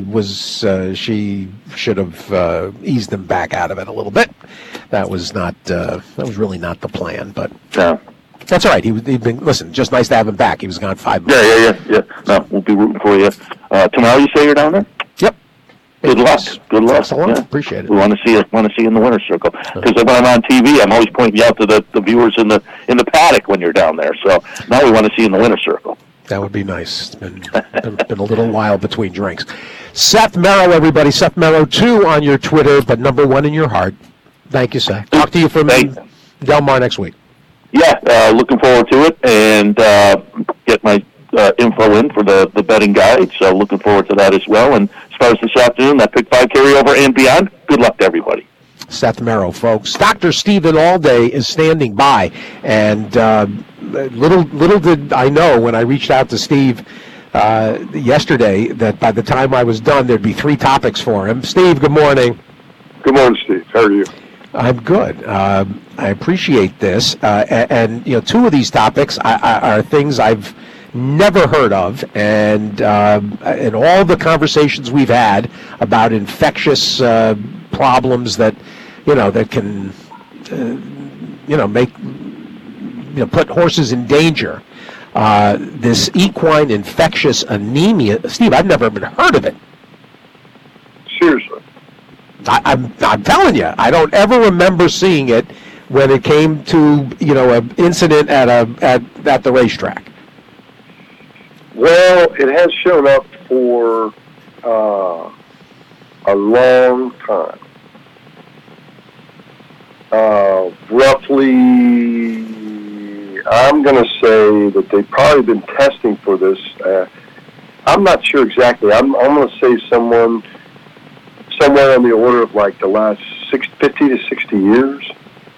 should have eased him back out of it a little bit. That was really not the plan, but that's all right. He'd been just nice to have him back. He was gone 5 months. Yeah. No, we'll be rooting for you. Tomorrow, you say you're down there? Yep. Good luck. Yeah. Appreciate it. We want to see you in the winner's circle, because when I'm on TV, I'm always pointing you out to the viewers in the paddock when you're down there. So now we want to see you in the winner's circle. That would be nice. It's been a little while between drinks. Seth Merrill, everybody. Seth Merrill 2 on your Twitter, but number 1 in your heart. Thank you, Seth. Talk to you from Del Mar next week. Yeah, looking forward to it, and get my info in for the betting guide. So looking forward to that as well. And as far as this afternoon, that Pick 5 carryover and beyond, good luck to everybody. Seth Merrill, folks. Dr. Stephen Allday is standing by, and little did I know when I reached out to Steve yesterday that by the time I was done, there'd be 3 topics for him. Steve, good morning. Good morning, Steve. How are you? I'm good. I appreciate this, and 2 of these topics are things I've never heard of, and in all the conversations we've had about infectious problems that that can make put horses in danger. This equine infectious anemia, Steve, I've never even heard of it. Seriously, I'm telling you, I don't ever remember seeing it when it came to an incident at the racetrack. Well, it has shown up for a long time. Roughly, I'm going to say that they've probably been testing for this. I'm not sure exactly. I'm going to say somewhere on the order of like the last 50 to 60 years.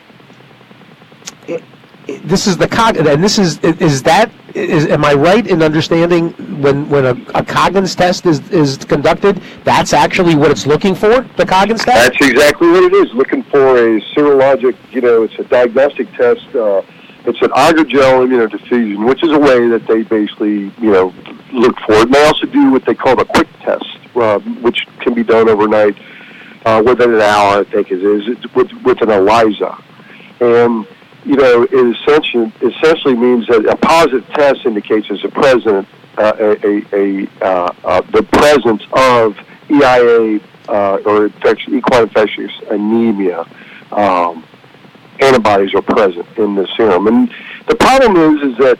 This is the and this is am I right in understanding when a Coggins test is conducted, that's actually what it's looking for, the Coggins test? That's exactly what it is, looking for a serologic, it's a diagnostic test. It's an aerogel immunodiffusion, which is a way that they basically, look for it. And they also do what they call the quick test, which can be done overnight, within an hour, I think it is. It's with an ELISA. And it essentially means that a positive test indicates there's the presence of EIA or equine infectious anemia. Antibodies are present in the serum, and the problem is that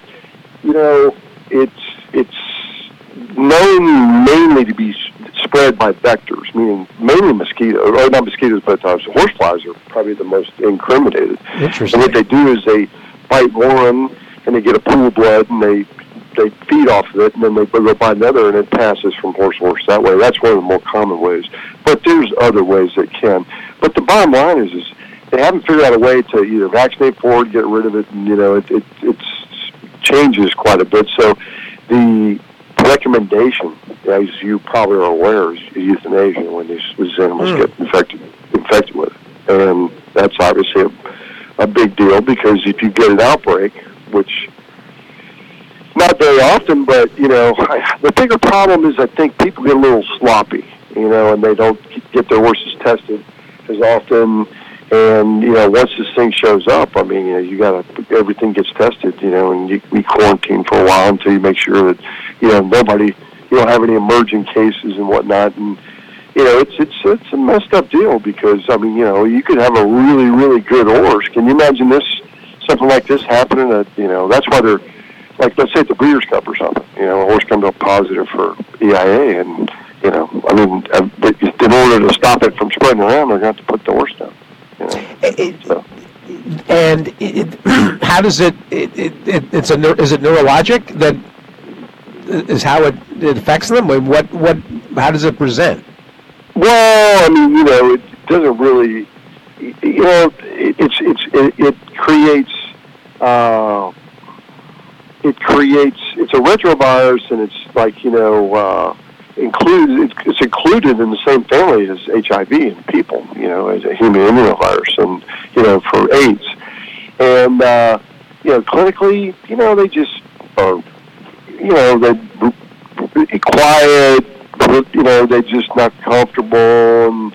it's known mainly to be spread by vectors, meaning mainly mosquitoes, or not mosquitoes, but horseflies are probably the most incriminated. Interesting. And what they do is they bite one, and they get a pool of blood, and they feed off of it, and then they go bite another, and it passes from horse to horse that way. That's one of the more common ways. But there's other ways that can. But the bottom line is they haven't figured out a way to either vaccinate for it, get rid of it, and it changes quite a bit. So the recommendation, as you probably are aware, is euthanasia when these animals get infected with it. And that's obviously a big deal, because if you get an outbreak, which not very often, but, the bigger problem is I think people get a little sloppy, and they don't get their horses tested as often. And, once this thing shows up, everything gets tested, and you can be quarantined for a while until you make sure that, you don't have any emerging cases and whatnot. And, it's a messed up deal, because, you could have a really, really good horse. Can you imagine something like this happening that's why they're, like, let's say at the Breeders' Cup or something, a horse comes up positive for EIA, and, in order to stop it from spreading around, they're going to have to put the horse down. And how does it? Is it neurologic that is how it affects them? How does it present? Well, it doesn't really. It creates. It's a retrovirus, and it's like it's included in the same family as HIV in people, as a human immunovirus, and for AIDS. And clinically, they just are, they're quiet, they're just not comfortable, and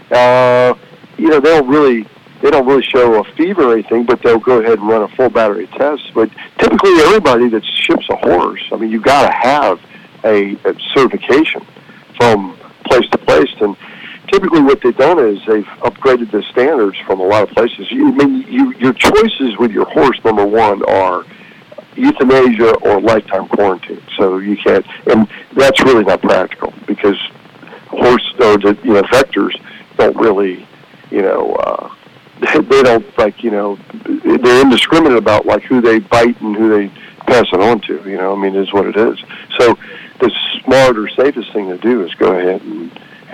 they don't really show a fever or anything, but they'll go ahead and run a full battery test. But typically, everybody that ships a horse, you've got to have a certification from place to place. And typically what they've done is they've upgraded the standards from a lot of places. Your choices with your horse, number one, are euthanasia or lifetime quarantine. So you can't, and that's really not practical, because horse or the vectors don't really, they don't they're indiscriminate about like who they bite and who they pass it on to. It is what it is. So the smarter, safest thing to do is go ahead and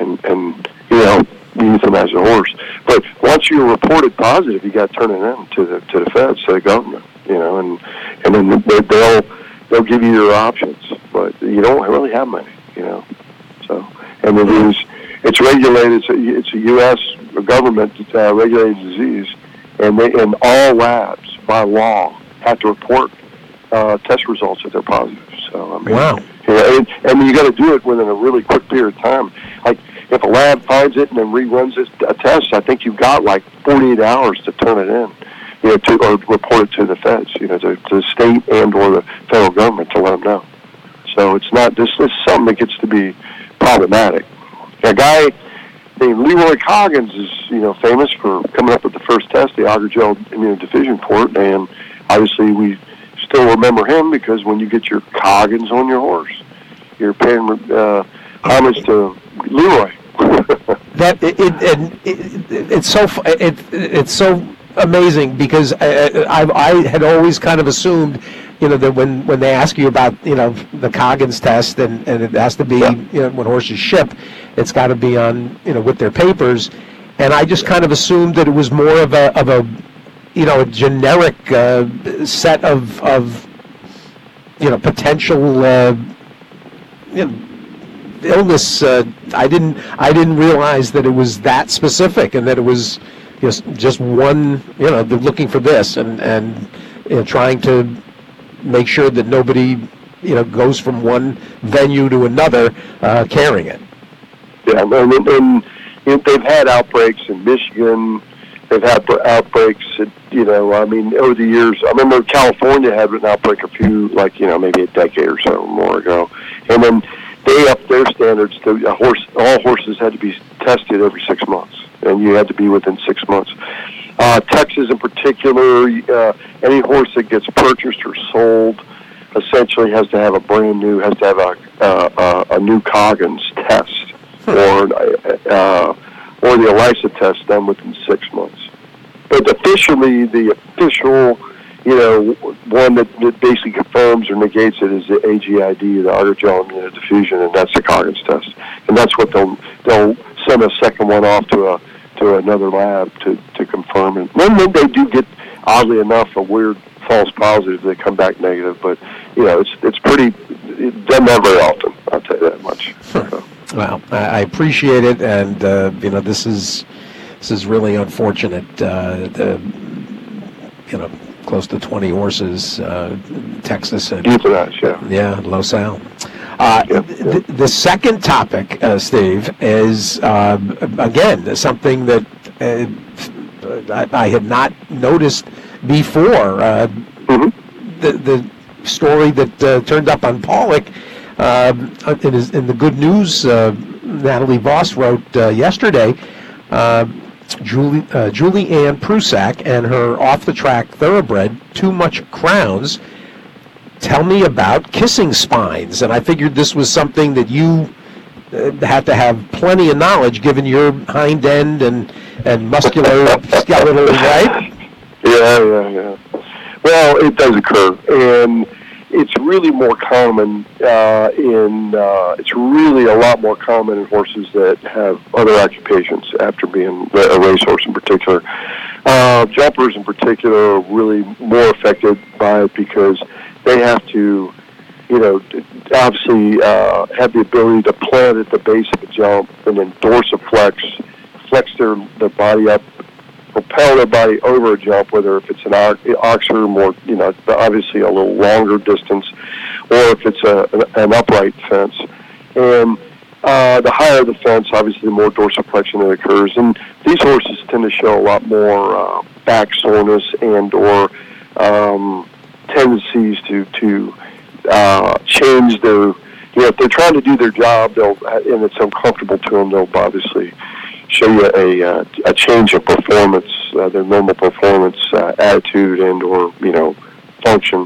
euthanize the horse. But once you're reported positive, you got to turn it in to the feds, to the government, and then they'll give you your options, but you don't really have many, So, and it's regulated. It's a U.S. government regulated disease, and all labs by law have to report test results if they're positive. So wow. And you got to do it within a really quick period of time. Like if a lab finds it and then reruns a test, I think you've got like 48 hours to turn it in, or report it to the feds, to the state and or the federal government to let them know. So it's not this is something that gets to be problematic. A guy named Leroy Coggins is famous for coming up with the first test, the Agrigel immunodiffusion port, and obviously we still remember him because when you get your Coggins on your horse, you're paying homage to Leroy. It's so amazing, because I had always kind of assumed, that when they ask you about the Coggins test, and it has to be when horses ship, it's got to be on with their papers, and I just kind of assumed that it was more of a a generic set of potential illness. I didn't realize that it was that specific, and that it was just one. They're looking for this, and trying to make sure that nobody goes from one venue to another carrying it. Yeah, and they've had outbreaks in Michigan. They've had outbreaks at, over the years. I remember California had an outbreak a few, maybe a decade or so more ago. And then they upped their standards to all horses had to be tested every 6 months. And you had to be within 6 months. Texas in particular, any horse that gets purchased or sold essentially has to have a new Coggins test or the ELISA test done within 6 months. But officially, the official, one that basically confirms or negates it is the AGID, the Agrigel immunodiffusion, and that's the Coggins test. And that's what they'll send a second one off to another lab to confirm. And then they do get, oddly enough, a weird false positive, they come back negative. But it's pretty. It doesn't happen very often. I'll tell you that much. So. Well, I appreciate it, and this is really unfortunate. Close to 20 horses, Texas and euthanized, yeah, Los Al. The second topic, Steve, is again something that I had not noticed before. The story that turned up on Pollock in the Good News. Natalie Voss wrote yesterday. Julie Ann Prusak and her off-the-track thoroughbred, Too Much Crowns, tell me about kissing spines. And I figured this was something that you had to have plenty of knowledge, given your hind end and muscular skeletal, right? Yeah. Well, it does occur, and it's really more common it's really a lot more common in horses that have other occupations after being a racehorse in particular. Jumpers in particular are really more affected by it because they have to, obviously have the ability to plant at the base of the jump and then dorsiflex, flex their body up, propel their body over a jump, whether if it's an oxer, more, obviously a little longer distance, or if it's an upright fence. And the higher the fence, obviously the more dorsiflexion that occurs. And these horses tend to show a lot more back soreness and or tendencies to change their, if they're trying to do their job, and it's uncomfortable to them, they'll obviously show you a change of performance, their normal performance, attitude, and or function.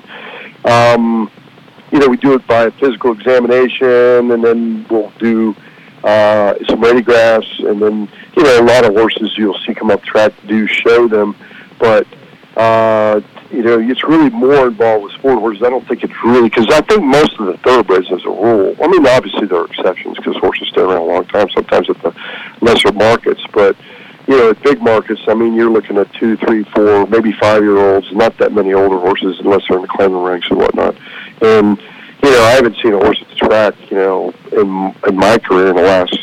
We do it by a physical examination, and then we'll do some radiographs, and then a lot of horses you'll see come up track do show them, but it's really more involved with sport horses. I don't think it's really, because I think most of the thoroughbreds as a rule, I mean, obviously there are exceptions because horses stay around a long time, sometimes at the lesser markets, but, at big markets, I mean, you're looking at 2, 3, 4, maybe 5-year-olds, not that many older horses unless they're in the claiming ranks and whatnot. And, I haven't seen a horse at the track, in my career in the last,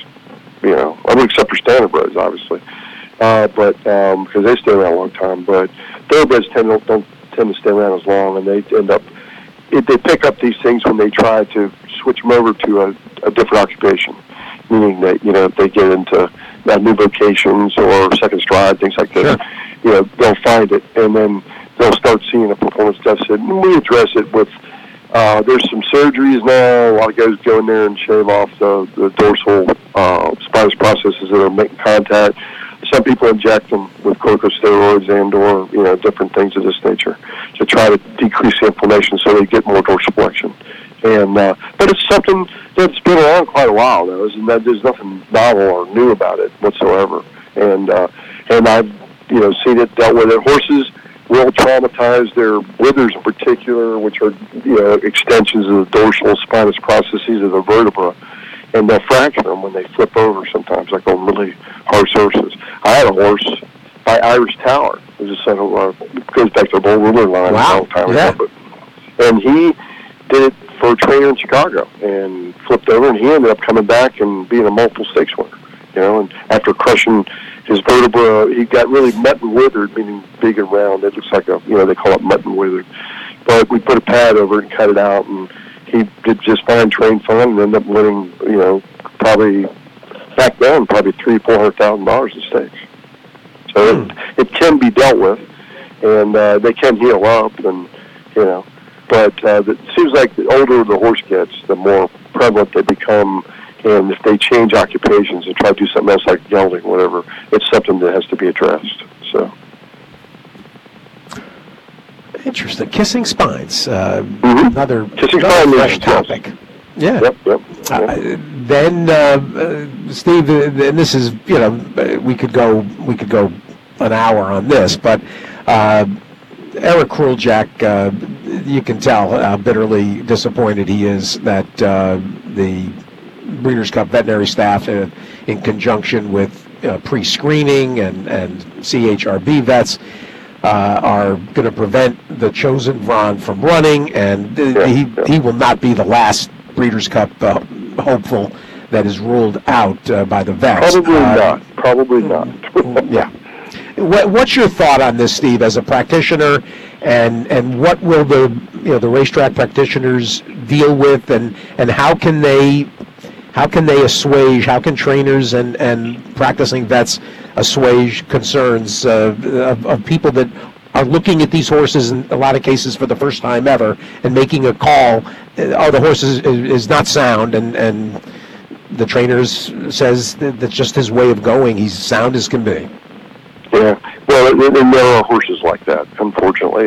I would except for standardbreds, obviously, but because they stay around a long time, but thoroughbreds don't tend to stay around as long, and they end up, they pick up these things when they try to switch them over to a different occupation, meaning that, if they get into new vocations or second stride, things like this, they'll find it, and then they'll start seeing a performance deficit, and we address it with, there's some surgeries now. A lot of guys go in there and shave off the dorsal spinous processes that are making contact. Some people inject them with corticosteroids and or, different things of this nature to try to decrease the inflammation so they get more dorsiflexion. And, but it's something that's been around quite a while, though, and there's nothing novel or new about it whatsoever. And I've, seen it, dealt with it. Horses will traumatize their withers in particular, which are, extensions of the dorsal spinous processes of the vertebra. And they'll fracture them when they flip over sometimes, like on really hard surfaces. I had a horse by Irish Tower. It was it goes back to the Bull Ruler line a long time ago. And he did it for a trainer in Chicago and flipped over, and he ended up coming back and being a multiple stakes winner. And after crushing his vertebra, he got really mutton withered, meaning big and round. It looks like they call it mutton withered. But we put a pad over it and cut it out, and he did just fine, trained fine, and ended up winning, probably back then, probably $300,000-$400,000 in stakes. So it can be dealt with, and they can heal up, and but it seems like the older the horse gets, the more prevalent they become, and if they change occupations and try to do something else like gelding, whatever, it's something that has to be addressed. So. Interesting. Kissing spines. Another fresh topic. Yeah. Yep. Then, Steve, and this is, we could go an hour on this, but Eric Kruljack, you can tell how bitterly disappointed he is that the Breeders' Cup veterinary staff, in conjunction with pre-screening and CHRB vets, are going to prevent the chosen Vron from running, and he will not be the last Breeders' Cup hopeful that is ruled out by the vets. Probably not. Yeah. What's your thought on this, Steve, as a practitioner, and what will the racetrack practitioners deal with, and how can they assuage, how can trainers and practicing vets assuage concerns of people that are looking at these horses in a lot of cases for the first time ever and making a call, the horse is not sound, and the trainer says that's just his way of going, he's sound as can be. Yeah, well, and there are horses like that, unfortunately.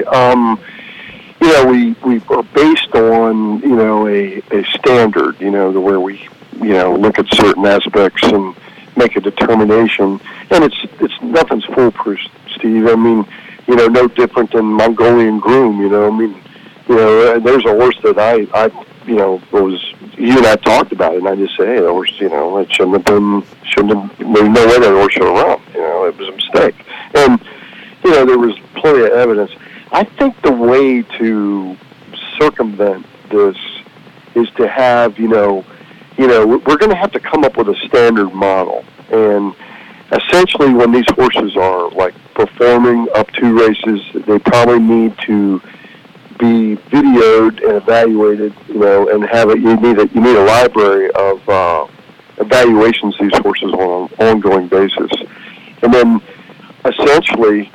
We are based on, a standard, where we, look at certain aspects and make a determination. And it's nothing's foolproof, Steve. I mean, no different than Mongolian Groom, there's a horse that I you and I talked about it, and I just say, hey, the horse, it shouldn't have, there's no way that horse should have run. It was a mistake. And, there was plenty of evidence. I think the way to circumvent this is to have, we're going to have to come up with a standard model. And essentially when these horses are, performing up to races, they probably need to be videoed and evaluated, and you need a library of evaluations of these horses on an ongoing basis. And then essentially,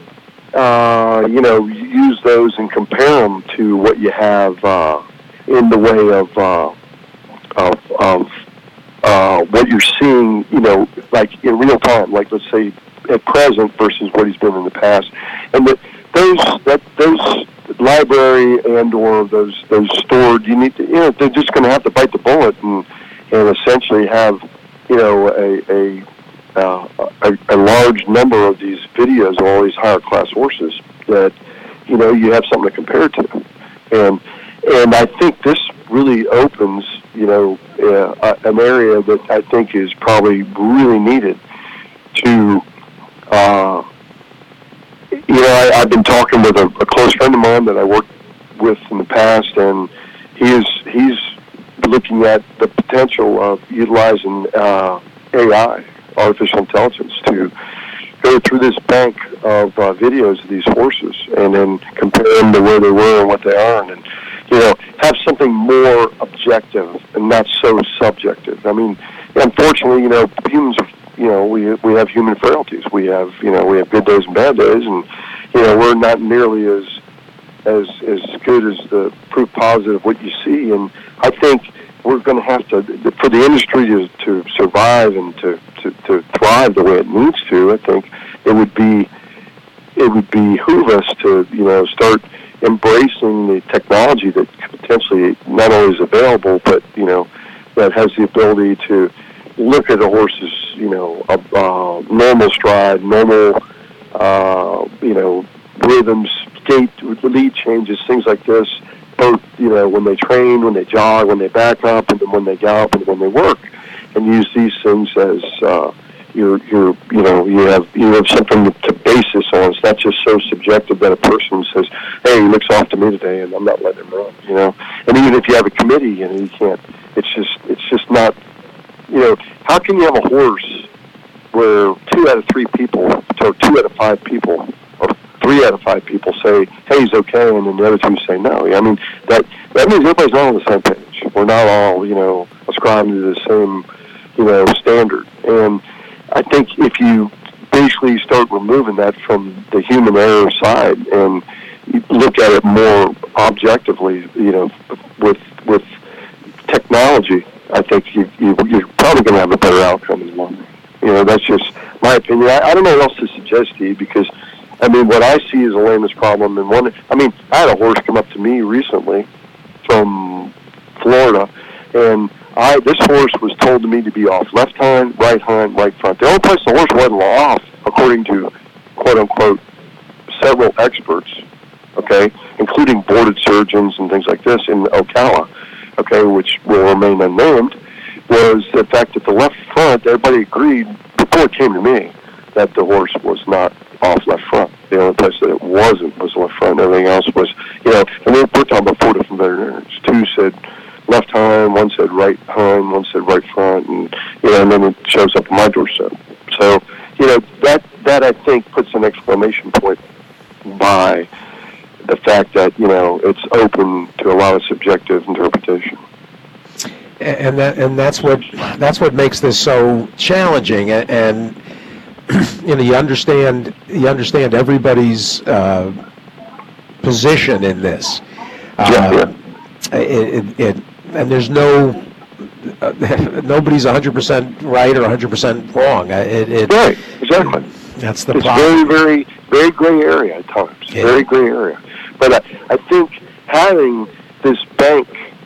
use those and compare them to what you have in the way of what you're seeing, in real time, let's say at present versus what he's been in the past. And those library and or those stored, you need to, they're just going to have to bite the bullet and essentially have, a large number of these videos of all these higher class horses that, you have something to compare to. And I think this really opens, an area that I think is probably really needed to, I've been talking with a close friend of mine that I worked with in the past, and he's looking at the potential of utilizing AI, artificial intelligence, to go through this bank of videos of these horses and then compare them to where they were and what they are, and have something more objective and not so subjective. I mean, unfortunately, humans are, we have human frailties. We have good days and bad days, and we're not nearly as good as the proof positive of what you see. And I think we're going to have to, for the industry to survive and to thrive the way it needs to, I think it would behoove us to start embracing the technology that potentially not only is available, but that has the ability to look at a horse's normal stride, normal rhythms, gait, lead changes, things like this, both when they train, when they jog, when they back up, and then when they gallop and when they work, and use these things as you have something to base this on. It's not just so subjective that a person says, hey, he looks off to me today and I'm not letting him run, and even if you have a committee, you can't, it's just not, how can you have a horse where 2 out of 3 people, or 2 out of 5 people, or 3 out of 5 people say, hey, he's okay, and then the other 2 say no? I mean, that means everybody's not on the same page. We're not all, ascribing to the same, standard. And I think if you basically start removing that from the human error side and you look at it more objectively, with technology, I think you're probably going to have a better outcome in the long run. That's just my opinion. I don't know what else to suggest to you, because, what I see is a lameness problem. And I had a horse come up to me recently from Florida, and this horse was told to me to be off left hind, right front. The only place the horse wasn't off, according to, quote-unquote, several experts, okay, including boarded surgeons and things like this in Ocala, okay, which will remain unnamed, was the fact that the left front, everybody agreed, before it came to me, that the horse was not off left front. The only place that it wasn't was left front. Everything else was, and we're talking about 4 different veterinarians. 2 said left hind, 1 said right hind, 1 said right front, and then it shows up on my doorstep. So, that I think puts an exclamation point by the fact that, it's open to a lot of subjective interpretation. And that's what makes this so challenging, and you understand everybody's position in this. And there's nobody's 100% right or 100% wrong. Right, exactly. That's the it's problem. Very, very, very gray area at times. Yeah. Very gray area. But I think having this bank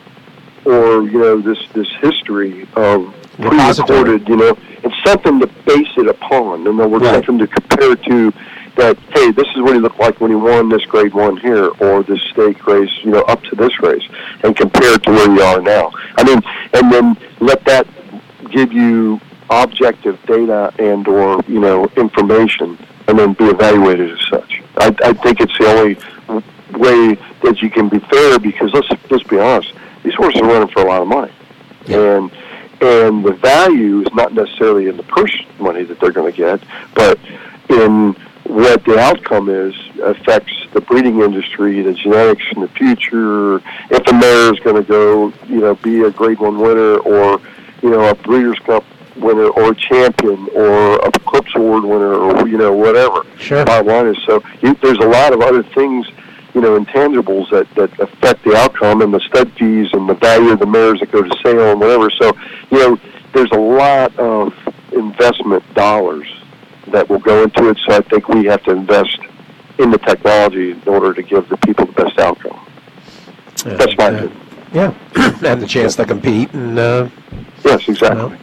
or this history of pre-recorded, it's something to base it upon. In other words, something to compare to. That, hey, this is what he looked like when he won this grade 1 here, or this stake race, up to this race, and compare it to where you are now. And then let that give you objective data and or information, and then be evaluated as such. I think it's the only way that you can be fair, because let's be honest, these horses are running for a lot of money, and the value is not necessarily in the purse money that they're going to get, but in what the outcome is affects the breeding industry, the genetics in the future. If a mare is going to go, be a Grade 1 winner, or a Breeders' Cup winner, or a champion, or a Eclipse Award winner, or whatever. Sure. Bottom line is, so there's a lot of other things, intangibles that affect the outcome, and the stud fees and the value of the mares that go to sale and whatever. So there's a lot of investment dollars that will go into it, so I think we have to invest in the technology in order to give the people the best outcome. That's my opinion. Yeah, and the chance to compete, and yes, exactly.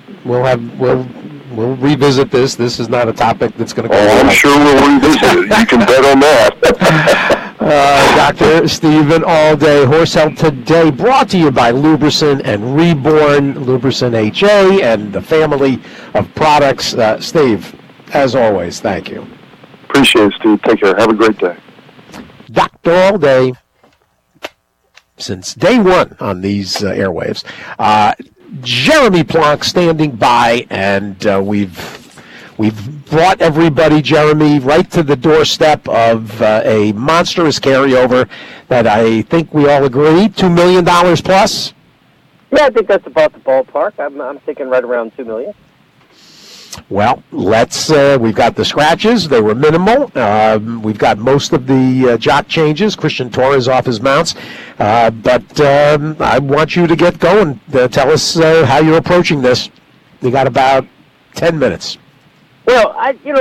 We'll revisit this. This is not a topic that's going to go. Oh, I'm sure we'll revisit it. You can bet on that. Dr. Stephen Alday, Horse Health Today, brought to you by Lubricin and Reborn, Lubricin HA, and the family of products. Steve, as always, thank you. Appreciate it, Steve. Take care. Have a great day. Dr. Alday, since day one on these airwaves. Jeremy Plonk standing by, and we've brought everybody, Jeremy, right to the doorstep of a monstrous carryover that I think we all agree, $2 million plus? Yeah, I think that's about the ballpark. I'm thinking right around $2 million. Well, we've got the scratches. They were minimal. We've got most of the jock changes. Christian Torres off his mounts. But I want you to get going. Tell us how you're approaching this. You got about 10 minutes. Well,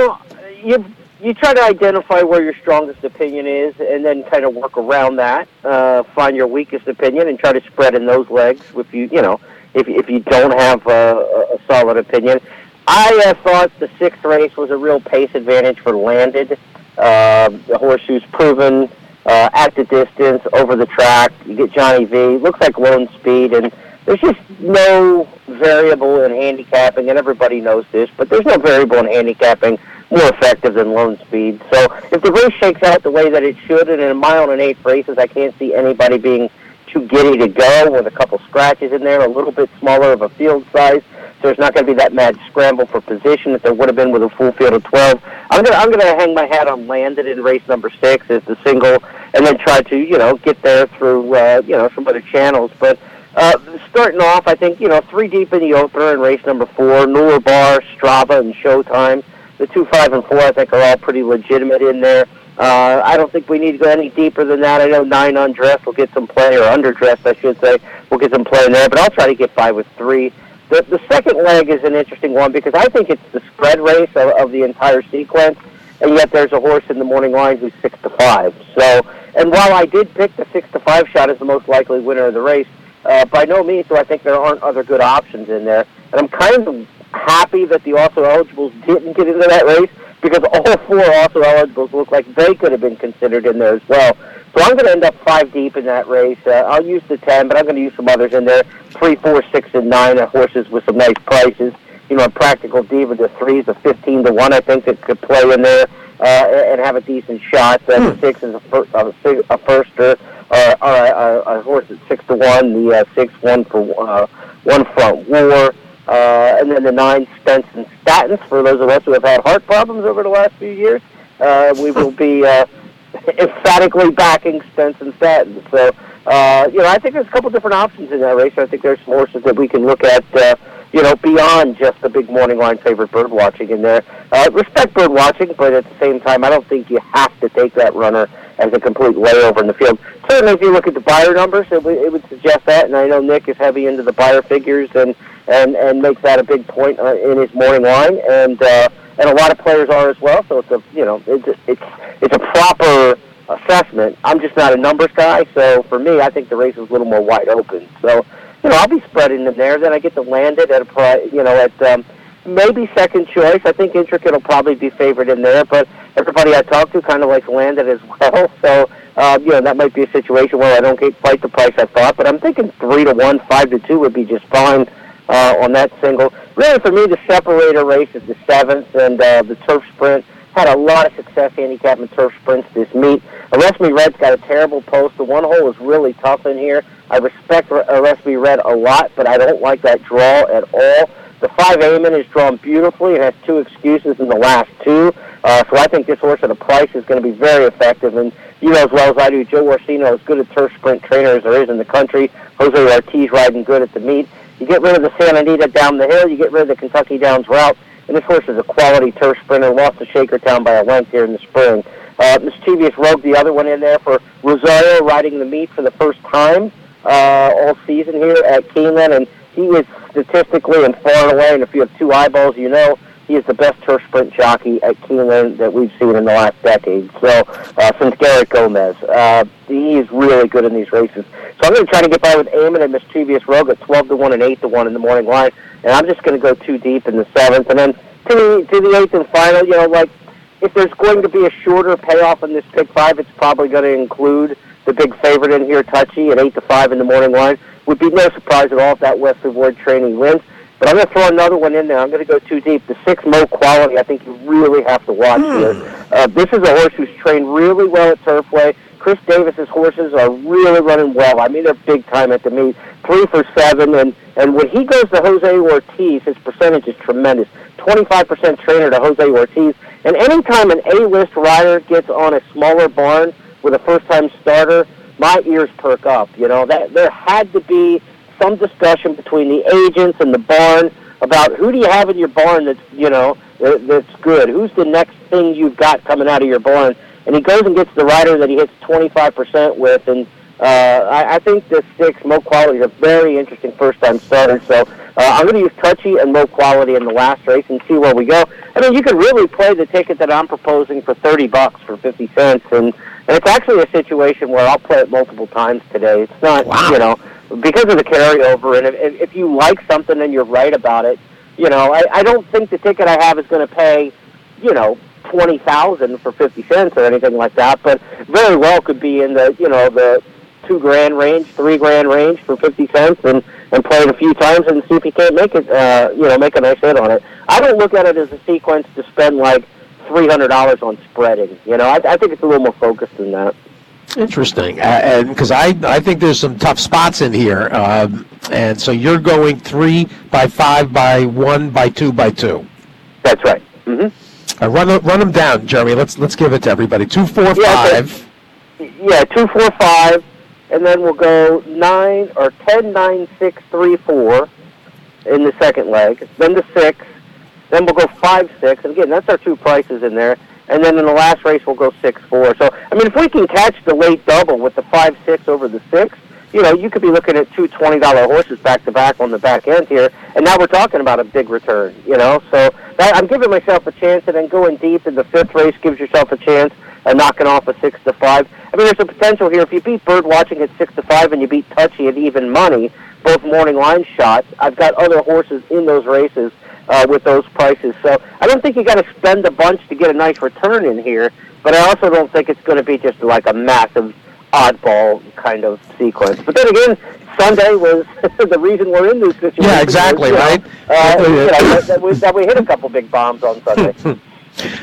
you try to identify where your strongest opinion is, and then kind of work around that. Find your weakest opinion and try to spread in those legs. If you don't have a solid opinion. I thought the 6th race was a real pace advantage for Landed. The horse who's proven at the distance, over the track. You get Johnny V. Looks like Lone Speed, and there's just no variable in handicapping, and everybody knows this, but there's no variable in handicapping more effective than Lone Speed. So if the race shakes out the way that it should, and in a mile and 1/8 races, I can't see anybody being too giddy to go with a couple scratches in there, a little bit smaller of a field size. There's not going to be that mad scramble for position that there would have been with a full field of 12. I'm going to hang my hat on Landed in race number 6 as the single, and then try to get there through some other channels. But starting off, I think 3 deep in the opener in race number 4, Nuller Bar, Strava, and Showtime. The 2, 5, and 4 I think are all pretty legitimate in there. I don't think we need to go any deeper than that. I know 9 Undressed will get some play, or Underdressed I should say, will get some play in there, but I'll try to get 5 with 3. The second leg is an interesting one because I think it's the spread race of the entire sequence, and yet there's a horse in the morning line who's 6-5. So, and while I did pick the 6-5 shot as the most likely winner of the race, by no means do I think there aren't other good options in there. And I'm kind of happy that the also eligibles didn't get into that race because all 4 also eligibles look like they could have been considered in there as well. So I'm going to end up 5 deep in that race. I'll use the 10, but I'm going to use some others in there. 3, 4, 6, and 9 are horses with some nice prices. A Practical Diva, the 3s, a 15-1, I think that could play in there. and have a decent shot. The 6 is a firster, a horse at 6-1. The 6 1 for One Front War, and then the 9 Stents and Statins. For those of us who have had heart problems over the last few years, we will be emphatically backing Stents and Statins. So, I think there's a couple different options in that race. I think there's some horses that we can look at, beyond just the big morning line favorite bird watching in there. Respect bird watching, but at the same time, I don't think you have to take that runner as a complete layover in the field. Certainly, if you look at the buyer numbers, it would suggest that, and I know Nick is heavy into the buyer figures and makes that a big point in his morning line, and a lot of players are as well. So it's a proper assessment. I'm just not a numbers guy, so for me, I think the race is a little more wide open. So, I'll be spreading them there. Then I get to land it at a price, at maybe second choice. I think Intricate will probably be favored in there, but everybody I talk to kind of likes Landed as well. So, that might be a situation where I don't get quite the price I thought, but I'm thinking 3-1, 5-2 would be just fine on that single. Really, for me, the separator race is the 7th, and the Turf Sprint. Had a lot of success handicapping turf sprints this meet. Arrest Me Red's got a terrible post. The one hole is really tough in here. I respect Arrest Me Red a lot, but I don't like that draw at all. The 5 Amen is drawn beautifully and has 2 excuses in the last 2. So I think this horse at a price is going to be very effective. And you know as well as I do, Joe Orsino is good a turf sprint trainer as there is in the country. Jose Ortiz riding good at the meet. You get rid of the Santa Anita down the hill. You get rid of the Kentucky Downs route. And this horse is a quality turf sprinter, lost to Shakertown by a length here in the spring. Mischievous Rogue, the other one in there for Rosario, riding the meet for the first time all season here at Keeneland. And he is statistically and far and away, and if you have 2 eyeballs, he is the best turf sprint jockey at Keeneland that we've seen in the last decade. So, since Garrett Gomez. He is really good in these races. So I'm going to try to get by with Eamon and Mischievous Rogue at 12-1 and 8-1 in the morning line. And I'm just going to go too deep in the 7th. And then to the 8th and final, if there's going to be a shorter payoff in this pick 5, it's probably going to include the big favorite in here, Touchy, at 8-5 in the morning line. Would be no surprise at all if that Wesley Ward training wins. But I'm going to throw another one in there. I'm going to go too deep. The 6 Mo Quality, I think you really have to watch here. This is a horse who's trained really well at Turfway. Chris Davis's horses are really running well. I mean, they're big time at the meet. 3 for 7, and when he goes to Jose Ortiz, his percentage is tremendous. 25% trainer to Jose Ortiz. And anytime an A-list rider gets on a smaller barn with a first-time starter, my ears perk up. That there had to be some discussion between the agents and the barn about who do you have in your barn that's good. Who's the next thing you've got coming out of your barn? And he goes and gets the rider that he hits 25% with, and I think the 6 Mo Quality is a very interesting first-time starter. So I'm going to use Touchy and Mo Quality in the last race and see where we go. I mean, you could really play the ticket that I'm proposing for $30 for 50 cents, and it's actually a situation where I'll play it multiple times today. It's not, because of the carryover, and if you like something and you're right about it, I don't think the ticket I have is going to pay, $20,000 for 50 cents or anything like that, but very well could be in the the $2,000 range, $3,000 range for 50 cents, and play it a few times and see if you can't make it make a nice hit on it. I don't look at it as a sequence to spend like $300 on spreading. I think it's a little more focused than that. Interesting, and because I think there's some tough spots in here, and so you're going 3 by 5 by 1 by 2 by 2. That's right. Mm-hmm. Run them down, Jeremy. Let's give it to everybody. 2, 4, 5. Yeah, 2, 4, 5, and then we'll go 9 or 10, 9, 6, 3, 4 in the second leg. Then the 6. Then we'll go 5, 6. And again, that's our 2 prices in there. And then in the last race, we'll go 6, 4. So I mean, if we can catch the late double with the 5, 6 over the 6. You could be looking at 2 $20 horses back-to-back on the back end here, and now we're talking about a big return, So I'm giving myself a chance, and then going deep in the 5th race gives yourself a chance of knocking off a 6 to 5. I mean, there's a potential here. If you beat Bird Watching at 6 to 5 and you beat Touchy at even money, both morning line shots, I've got other horses in those races with those prices. So I don't think you got to spend a bunch to get a nice return in here, but I also don't think it's going to be just like a massive oddball kind of sequence. But then again, Sunday was the reason we're in this situation. Yeah, exactly, right? That we hit a couple big bombs on Sunday.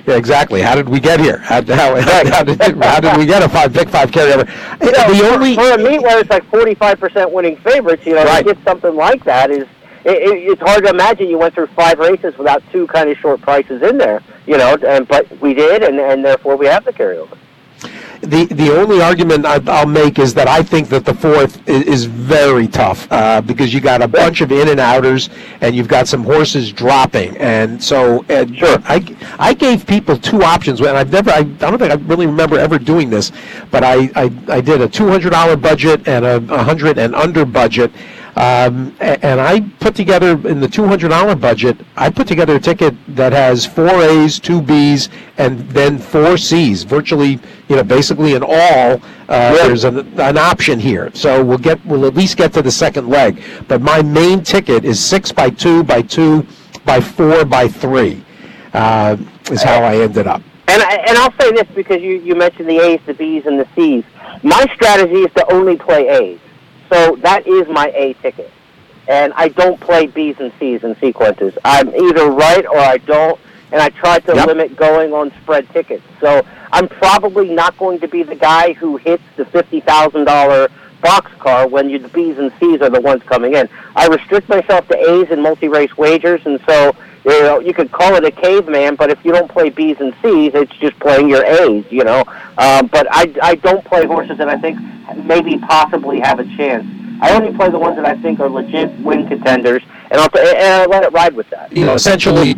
Yeah, exactly. How did we get here? How did we get a pick five carryover? For a meet where it's like 45% winning favorites, to get something like that it's hard to imagine you went through 5 races without 2 kind of short prices in there, but we did, and therefore we have the carryover. The only argument I'll make is that I think that the 4th is very tough because you got a bunch of in and outers and you've got some horses dropping, and so sure. I gave people 2 options, and I don't think I really remember ever doing this, but I did a $200 budget and a $100 and under budget. And I put together, in the $200 budget, I put together a ticket that has 4 A's, 2 B's, and then 4 C's. Virtually, basically in all, there's an option here. So we'll at least get to the second leg. But my main ticket is 6 by 2 by 2 by 4 by 3 is how I ended up. And I'll say this because you mentioned the A's, the B's, and the C's. My strategy is to only play A's. So that is my A ticket. And I don't play B's and C's in sequences. I'm either right or I don't, and I try to limit going on spread tickets. So I'm probably not going to be the guy who hits the $50,000 boxcar when the B's and C's are the ones coming in. I restrict myself to A's and multi-race wagers, and so you could call it a caveman, but if you don't play B's and C's, it's just playing your A's, But I don't play horses that I think maybe possibly have a chance. I only play the ones that I think are legit win contenders, and I'll let it ride with that. Essentially,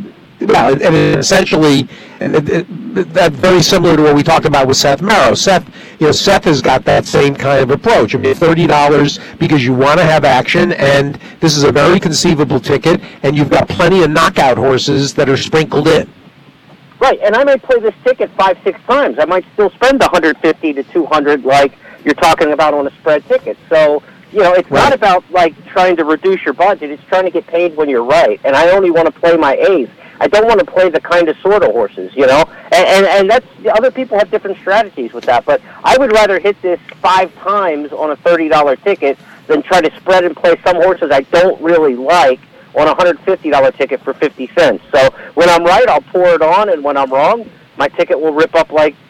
that's very similar to what we talked about with Seth Merrow. Seth has got that same kind of approach. $30 because you want to have action, and this is a very conceivable ticket, and you've got plenty of knockout horses that are sprinkled in. Right, and I might play this ticket 5-6 times. I might still spend $150 to $200 like you're talking about on a spread ticket. So, it's not about trying to reduce your budget. It's trying to get paid when you're right. And I only want to play my A's. I don't want to play the kind of sort of horses, And that's other people have different strategies with that. But I would rather hit this 5 times on a $30 ticket than try to spread and play some horses I don't really like on a $150 ticket for 50 cents. So when I'm right, I'll pour it on, and when I'm wrong, my ticket will rip up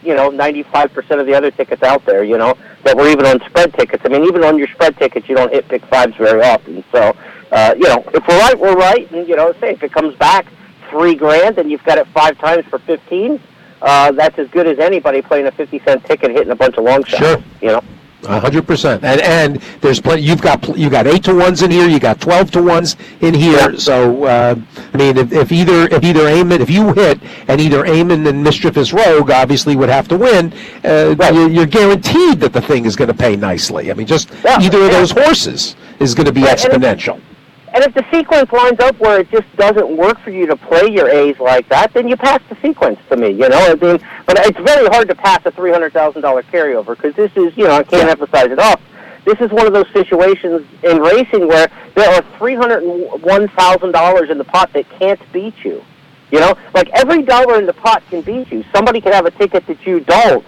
95% of the other tickets out there, that were even on spread tickets. I mean, even on your spread tickets, you don't hit pick 5s very often. So, if we're right, we're right. And, say if it comes back $3,000 and you've got it 5 times for 15, that's as good as anybody playing a 50-cent ticket hitting a bunch of long shots. Sure. 100%, and there's plenty. You've got 8-to-1s in here. You got 12-to-1s in here. So if either Eamon, if you hit, and either Eamon and Mischievous Rogue obviously would have to win, you're guaranteed that the thing is going to pay nicely. I mean, either of those horses is going to be exponential. And if the sequence lines up where it just doesn't work for you to play your A's like that, then you pass the sequence to me, But it's very hard to pass a $300,000 carryover because this is, I can't emphasize it enough. This is one of those situations in racing where there are $301,000 in the pot that can't beat you. Every dollar in the pot can beat you. Somebody can have a ticket that you don't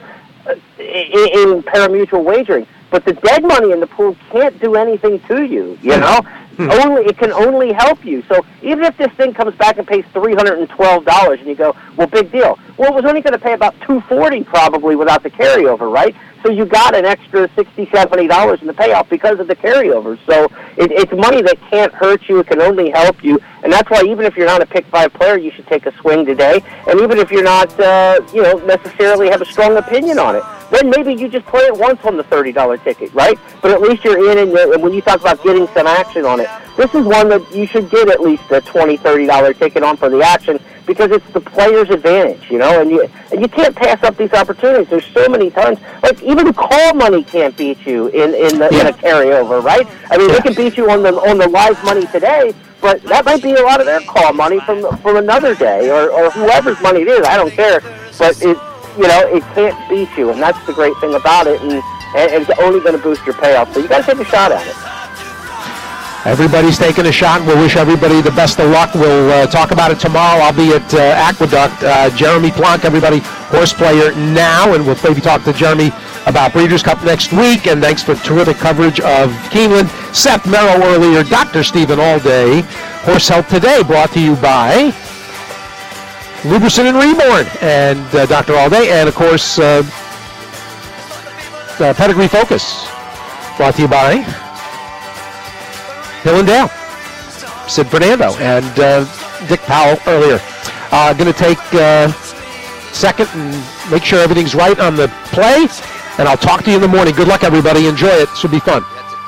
in pari-mutuel wagering. But the dead money in the pool can't do anything to you, It can only help you. So even if this thing comes back and pays $312 and you go, well, big deal. Well, it was only going to pay about $240 probably without the carryover, right? So you got an extra $60, $70 in the payoff because of the carryover. So it's money that can't hurt you. It can only help you. And that's why even if you're not a pick 5 player, you should take a swing today. And even if you're not, necessarily have a strong opinion on it, then maybe you just play it once on the $30 ticket, right? But at least you're in, and when you talk about getting some action on it, this is one that you should get at least a $20, $30 ticket on for the action because it's the player's advantage, and you can't pass up these opportunities. There's so many times, even the call money can't beat you in a carryover, right? I mean, they can beat you on the live money today, but that might be a lot of their call money from another day or whoever's money it is. I don't care, but it can't beat you, and that's the great thing about it, and it's only going to boost your payoff. So you got to take a shot at it. Everybody's taking a shot. We'll wish everybody the best of luck. We'll talk about it tomorrow. I'll be at Aqueduct. Jeremy Plonk, everybody, horse player now, and we'll maybe talk to Jeremy about Breeders' Cup next week. And thanks for terrific coverage of Keeneland. Seth Merrow earlier, Dr. Stephen Allday. Horse Health Today brought to you by Luberson and Reborn, and Dr. Allday, and of course, Pedigree Focus, brought to you by Hill and Dale, Sid Fernando, and Dick Powell earlier. Going to take a second and make sure everything's right on the play, and I'll talk to you in the morning. Good luck, everybody. Enjoy it. This will be fun.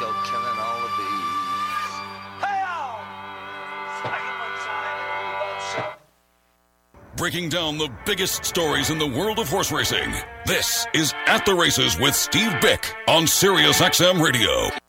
Breaking down the biggest stories in the world of horse racing. This is At the Races with Steve Bick on Sirius XM Radio.